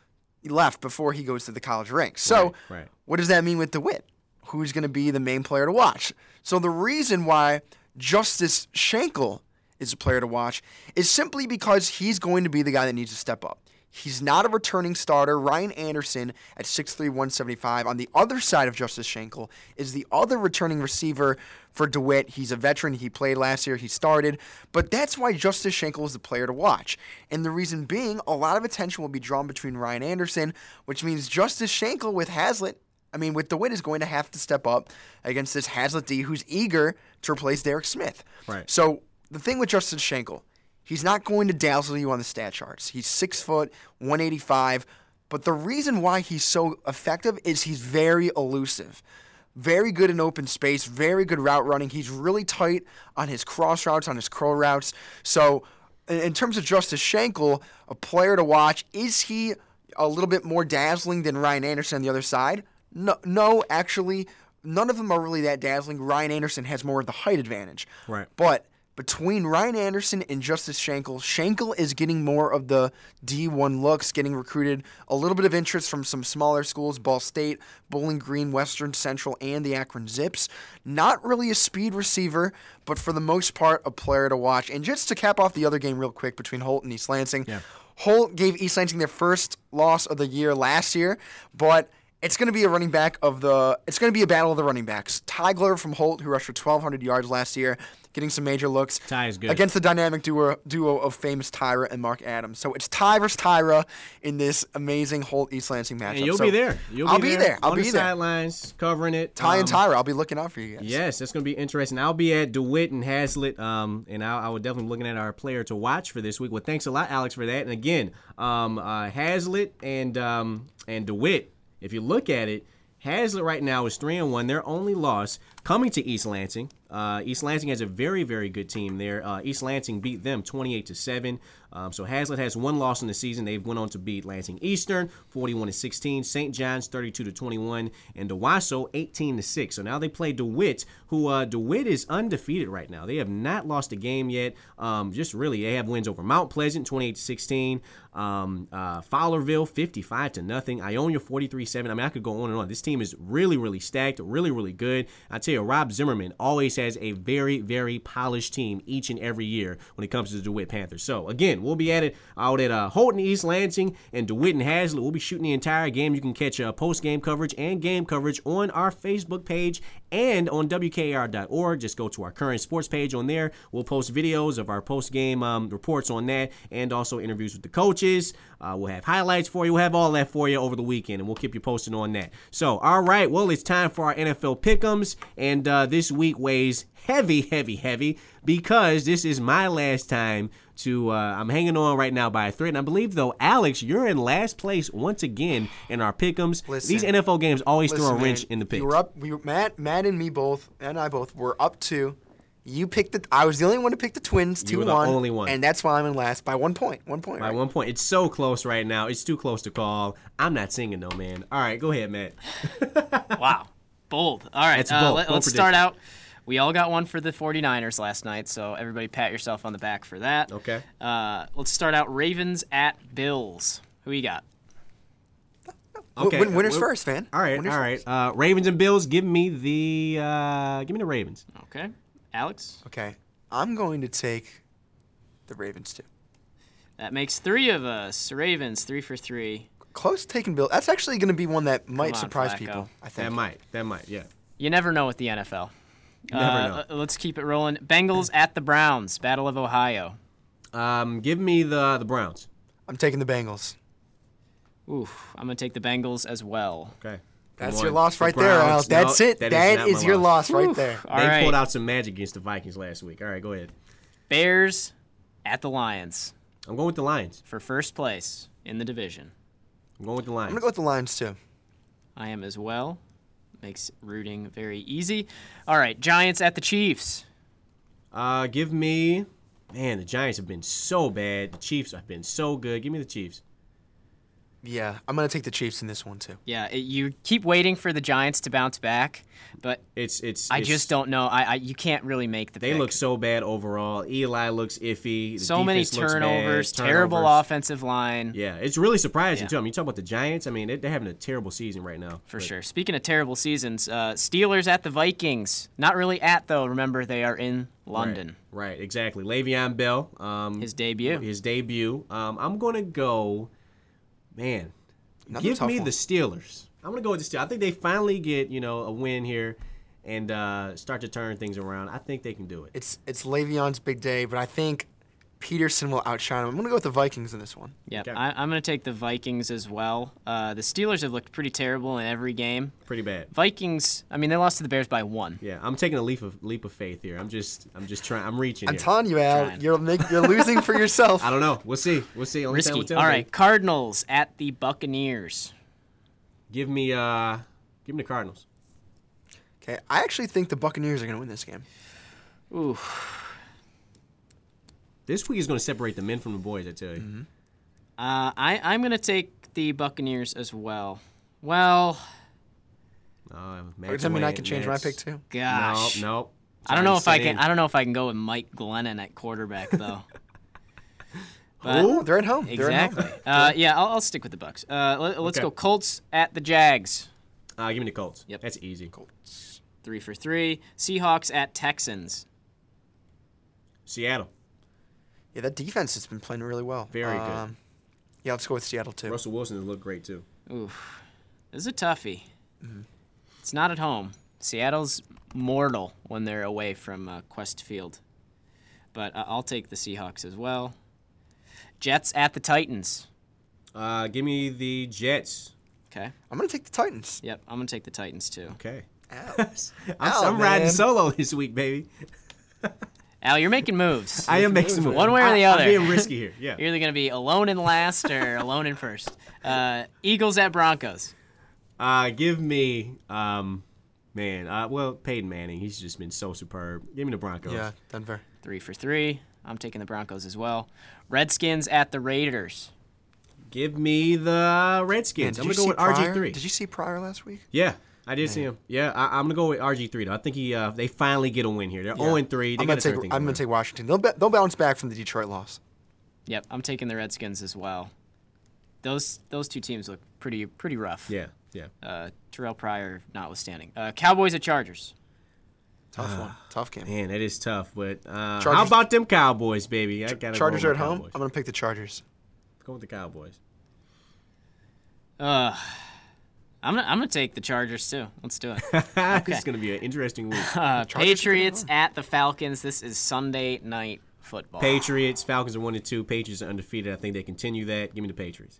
left before he goes to the college ranks. So what does that mean with DeWitt? Who's going to be the main player to watch? So the reason why Justice Schenkel is a player to watch is simply because he's going to be the guy that needs to step up. He's not a returning starter. Ryan Anderson at 6'3", 175. On the other side of Justice Schenkel is the other returning receiver for DeWitt. He's a veteran. He played last year. He started. But that's why Justice Schenkel is the player to watch. And the reason being, a lot of attention will be drawn between Ryan Anderson, which means Justice Schenkel with DeWitt is going to have to step up against this Hazlitt D who's eager to replace Derek Smith. Right. So the thing with Justice Schenkel, he's not going to dazzle you on the stat charts. He's 6 foot, 185. But the reason why he's so effective is he's very elusive. Very good in open space, very good route running. He's really tight on his cross routes, on his curl routes. So in terms of Justice Schenkel, a player to watch, is he a little bit more dazzling than Ryan Anderson on the other side? No, actually, none of them are really that dazzling. Ryan Anderson has more of the height advantage. Right. But between Ryan Anderson and Justice Schenkel, Schenkel is getting more of the D1 looks, getting recruited, a little bit of interest from some smaller schools, Ball State, Bowling Green, Western Central, and the Akron Zips. Not really a speed receiver, but for the most part, a player to watch. And just to cap off the other game real quick between Holt and East Lansing, Holt gave East Lansing their first loss of the year last year, but it's going to be a it's going to be a battle of the running backs. Tigler from Holt, who rushed for 1,200 yards last year, getting some major looks. Ty is good. Against the dynamic duo of famous Tyra and Mark Adams. So it's Ty versus Tyra in this amazing Holt East Lansing matchup. And you'll be there. I'll be there. On the sidelines, covering it. Ty and Tyra, I'll be looking out for you guys. Yes, that's going to be interesting. I'll be at DeWitt and Hazlitt, and I would definitely be looking at our player to watch for this week. Well, thanks a lot, Alex, for that. And again, Hazlitt and DeWitt, if you look at it, Hazlitt right now is 3-1. Their only loss coming to East Lansing. East Lansing has a very, very good team there. East Lansing beat them 28-7. So Hazlitt has one loss in the season. They've went on to beat Lansing Eastern 41-16, St. John's 32-21, and DeWasso 18-6. So now they play DeWitt, who DeWitt is undefeated right now. They have not lost a game yet. They have wins over Mount Pleasant 28-16, Fowlerville 55-0, Ionia 43-7. I mean, I could go on and on. This team is really, really stacked, really, really good. I tell you, Rob Zimmerman always has a very, very polished team each and every year when it comes to the DeWitt Panthers. So again, we'll be out at Holt and East Lansing and DeWitt and Hazlitt. We'll be shooting the entire game. You can catch post-game coverage and game coverage on our Facebook page and on WKAR.org. Just go to our current sports page on there. We'll post videos of our post-game reports on that and also interviews with the coaches. We'll have highlights for you. We'll have all that for you over the weekend, and we'll keep you posted on that. So, all right, well, it's time for our NFL Pick'ems, and this week weighs heavy, heavy, heavy because this is my last time to I'm hanging on right now by a thread. And I believe, though, Alex, you're in last place once again in our Pick'ems. These NFL games always throw a wrench in the picks. Matt and me both, and I both, were up 2. You picked I was the only one to pick the Twins 2-1. You were the only one. And that's why I'm in last by 1 point. 1 point. By 1 point. It's so close right now. It's too close to call. I'm not singing, though, man. All right, go ahead, Matt. Wow. Bold. All right, let's start out. We all got one for the 49ers last night, so everybody pat yourself on the back for that. Okay. Let's start out Ravens at Bills. Who you got? Okay. Winners first, man. All right. Ravens and Bills. Give me the Ravens. Okay. Alex? Okay. I'm going to take the Ravens, too. That makes 3 of us. Ravens, 3 for 3. Close taking Bill. That's actually going to be one that might surprise people, I think. That might, yeah. You never know with the NFL. Never know. Let's keep it rolling. Bengals at the Browns, Battle of Ohio. Give me the Browns. I'm taking the Bengals. Oof, I'm going to take the Bengals as well. Okay. That's your loss right there, Al. That's it. That is your loss right there. They pulled out some magic against the Vikings last week. All right, go ahead. Bears at the Lions. I'm going with the Lions. For first place in the division. I'm going with the Lions. I'm going to go with the Lions, too. I am as well. Makes rooting very easy. All right, Giants at the Chiefs. Give me... Man, the Giants have been so bad. The Chiefs have been so good. Give me the Chiefs. Yeah, I'm going to take the Chiefs in this one, too. Yeah, you keep waiting for the Giants to bounce back, but I just don't know. You can't really make the pick. They look so bad overall. Eli looks iffy. So many turnovers, terrible offensive line. Yeah, it's really surprising, too. I mean, you talk about the Giants. I mean, they're having a terrible season right now. For sure. Speaking of terrible seasons, Steelers at the Vikings. Not really at, though. Remember, they are in London. Right, exactly. Le'Veon Bell. His debut. I'm going to go... Man, give me the Steelers. I'm going to go with the Steelers. I think they finally get, a win here and start to turn things around. I think they can do it. It's Le'Veon's big day, but I think Peterson will outshine him. I'm going to go with the Vikings in this one. Yeah, okay. I'm going to take the Vikings as well. The Steelers have looked pretty terrible in every game. Pretty bad. Vikings, they lost to the Bears by 1. Yeah, I'm taking a leap of faith here. I'm just trying. I'm reaching. I'm telling you, Al, you're losing for yourself. I don't know. We'll see. Only risky. All right, Cardinals at the Buccaneers. Give me the Cardinals. Okay, I actually think the Buccaneers are going to win this game. Ooh. This week is going to separate the men from the boys, I tell you. Mm-hmm. I'm going to take the Buccaneers as well. Well, does that mean I can change my pick too? Gosh, no. I don't know if I can. I don't know if I can go with Mike Glennon at quarterback though. But, they're at home. Exactly. I'll stick with the Bucs. Let's go Colts at the Jags. Give me the Colts. Yep, that's easy. Colts. 3 for 3. Seahawks at Texans. Seattle. Yeah, that defense has been playing really well. Very good. Yeah, let's go with Seattle, too. Russell Wilson has looked great, too. Oof. This is a toughie. Mm-hmm. It's not at home. Seattle's mortal when they're away from Quest Field. But I'll take the Seahawks as well. Jets at the Titans. Give me the Jets. Okay. I'm going to take the Titans. Yep, I'm going to take the Titans, too. Okay. I'm riding solo this week, baby. Al, you're making moves. I am making moves. One way or the other. I'm being risky here. Yeah. You're either going to be alone in last or alone in first. Eagles at Broncos. Give me, Peyton Manning. He's just been so superb. Give me the Broncos. Yeah, Denver. 3 for 3. I'm taking the Broncos as well. Redskins at the Raiders. Give me the Redskins. I'm going to go with RG3. Did you see Pryor last week? Yeah. I did see him. Yeah, I'm gonna go with RG3 though. I think they finally get a win here. They're 0-3. I'm gonna take Washington. They'll bounce back from the Detroit loss. Yep, I'm taking the Redskins as well. Those two teams look pretty rough. Yeah. Terrell Pryor notwithstanding. Cowboys at Chargers. Tough one. Tough game. Man, that is tough. But how about them Cowboys, baby? Chargers are at home. I'm gonna pick the Chargers. Go with the Cowboys. I'm gonna take the Chargers too. Let's do it. Okay. This is gonna be an interesting week. Patriots at the Falcons. This is Sunday night football. Patriots. Falcons are 1-2. Patriots are undefeated. I think they continue that. Give me the Patriots.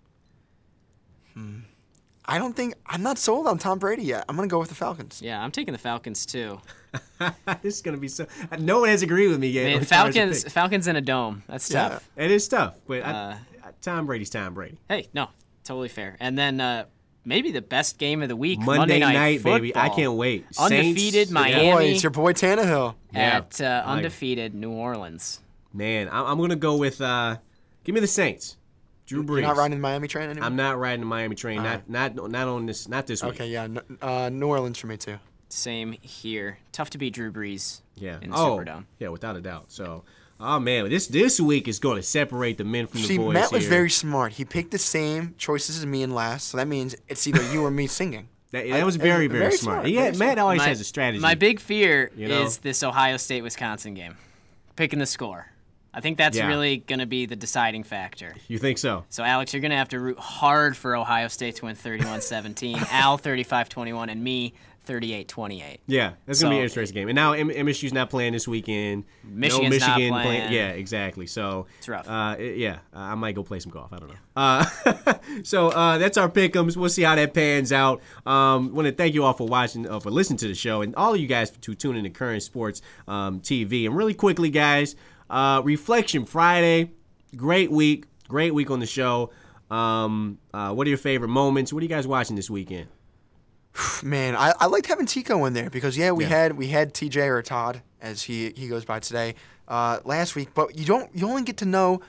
I'm not sold on Tom Brady yet. I'm gonna go with the Falcons. Yeah, I'm taking the Falcons too. This is gonna be so. No one has agreed with me yet. Man, Falcons in a dome. That's tough. It is tough, but Tom Brady's Tom Brady. Hey, no, totally fair. And then. Maybe the best game of the week, Monday night football. Baby. I can't wait. Undefeated Saints, Miami. It's your boy Tannehill. At undefeated New Orleans. Man, I'm going to go with give me the Saints. Drew Brees. You're not riding the Miami train anymore? I'm not riding the Miami train. Not on this. Not this week. Okay, yeah. New Orleans for me too. Same here. Tough to beat Drew Brees. Yeah. In the Superdome. Yeah, without a doubt. So. Oh, man, this week is going to separate the men from the boys. Matt was very smart. He picked the same choices as me in last, so that means it's either you or me singing. That was very, very smart. Matt always has a strategy. My big fear is this Ohio State-Wisconsin game. Picking the score. I think that's really going to be the deciding factor. You think so? So, Alex, you're going to have to root hard for Ohio State to win 31-17, Al 35-21, and me 38-28. Yeah, that's going to be an interesting game. And now MSU's not playing this weekend. Michigan's not playing. Yeah, exactly. So it's rough. I might go play some golf. I don't know. So that's our pick'ems. We'll see how that pans out. Want to thank you all for watching, for listening to the show, and all of you guys to tune in to Current Sports TV. And really quickly, guys, Reflection Friday, great week on the show. What are your favorite moments? What are you guys watching this weekend? Man, I liked having Tico in there because we had TJ or Todd as he goes by today last week, but you only get to know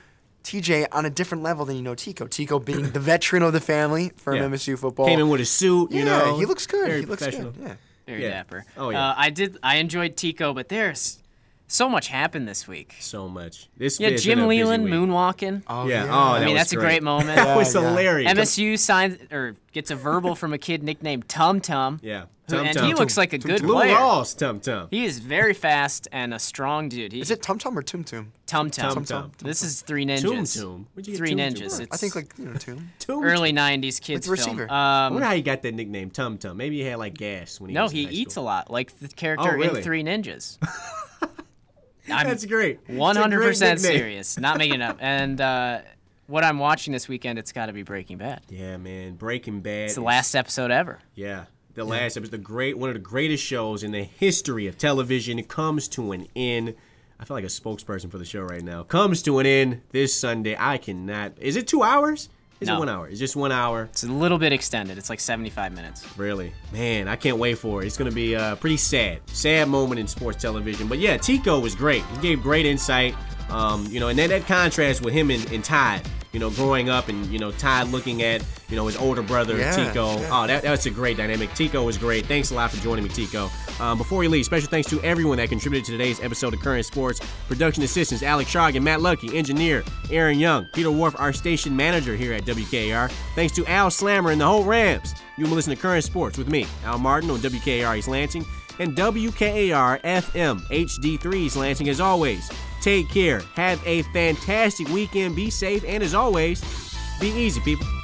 TJ on a different level than you know Tico. Tico being the veteran of the family for MSU football. Came in with a suit, you know. He looks good. Very he looks professional. good. Yeah. Very dapper. Oh, yeah. I enjoed Tico, but there's so much happened this week. So much. This yeah, Jim Leland moonwalking. Oh, yeah. Oh, I mean, that's a great moment. That was hilarious. MSU signs or gets a verbal from a kid nicknamed Tum Tum. Yeah. And he looks like a good Lou player. Rawls, Tum Tum. He is very fast and a strong dude. Is it Tum Tum or Tum Tum? Tum Tum. This is Three Ninjas. Tum Tum. Where'd you get Three Tum Ninjas. Tum? I think like Tum. Early '90s kids Like the film. receiver. I wonder how he got that nickname, Tum Tum. Maybe he had like gas when he was in high eats school. a lot, like the character in Three Ninjas. That's great. 100% serious. Not making it up. And what I'm watching this weekend, it's got to be Breaking Bad. Yeah, man. Breaking Bad. It's the last episode ever. Yeah. The last episode, one of the greatest shows in the history of television. It comes to an end. I feel like a spokesperson for the show right now. Comes to an end this Sunday. I cannot. Is it 2 hours? Is it 1 hour? It's just 1 hour. It's a little bit extended. It's like 75 minutes. Really? Man, I can't wait for it. It's going to be a pretty sad moment in sports television. But yeah, Tico was great. He gave great insight. And then that contrast with him and Todd, growing up and, Todd looking at, his older brother, Tico. Yeah. Oh, that's a great dynamic. Tico was great. Thanks a lot for joining me, Tico. Before you leave, special thanks to everyone that contributed to today's episode of Current Sports. Production assistants, Alex Sharg and Matt Lucky. Engineer, Aaron Young. Peter Wharf, our station manager here at WKAR. Thanks to Al Slammer and the whole Rams. You can listen to Current Sports with me, Al Martin, on WKAR East Lansing and WKAR FM HD3 East Lansing. As always, take care. Have a fantastic weekend. Be safe. And as always, be easy, people.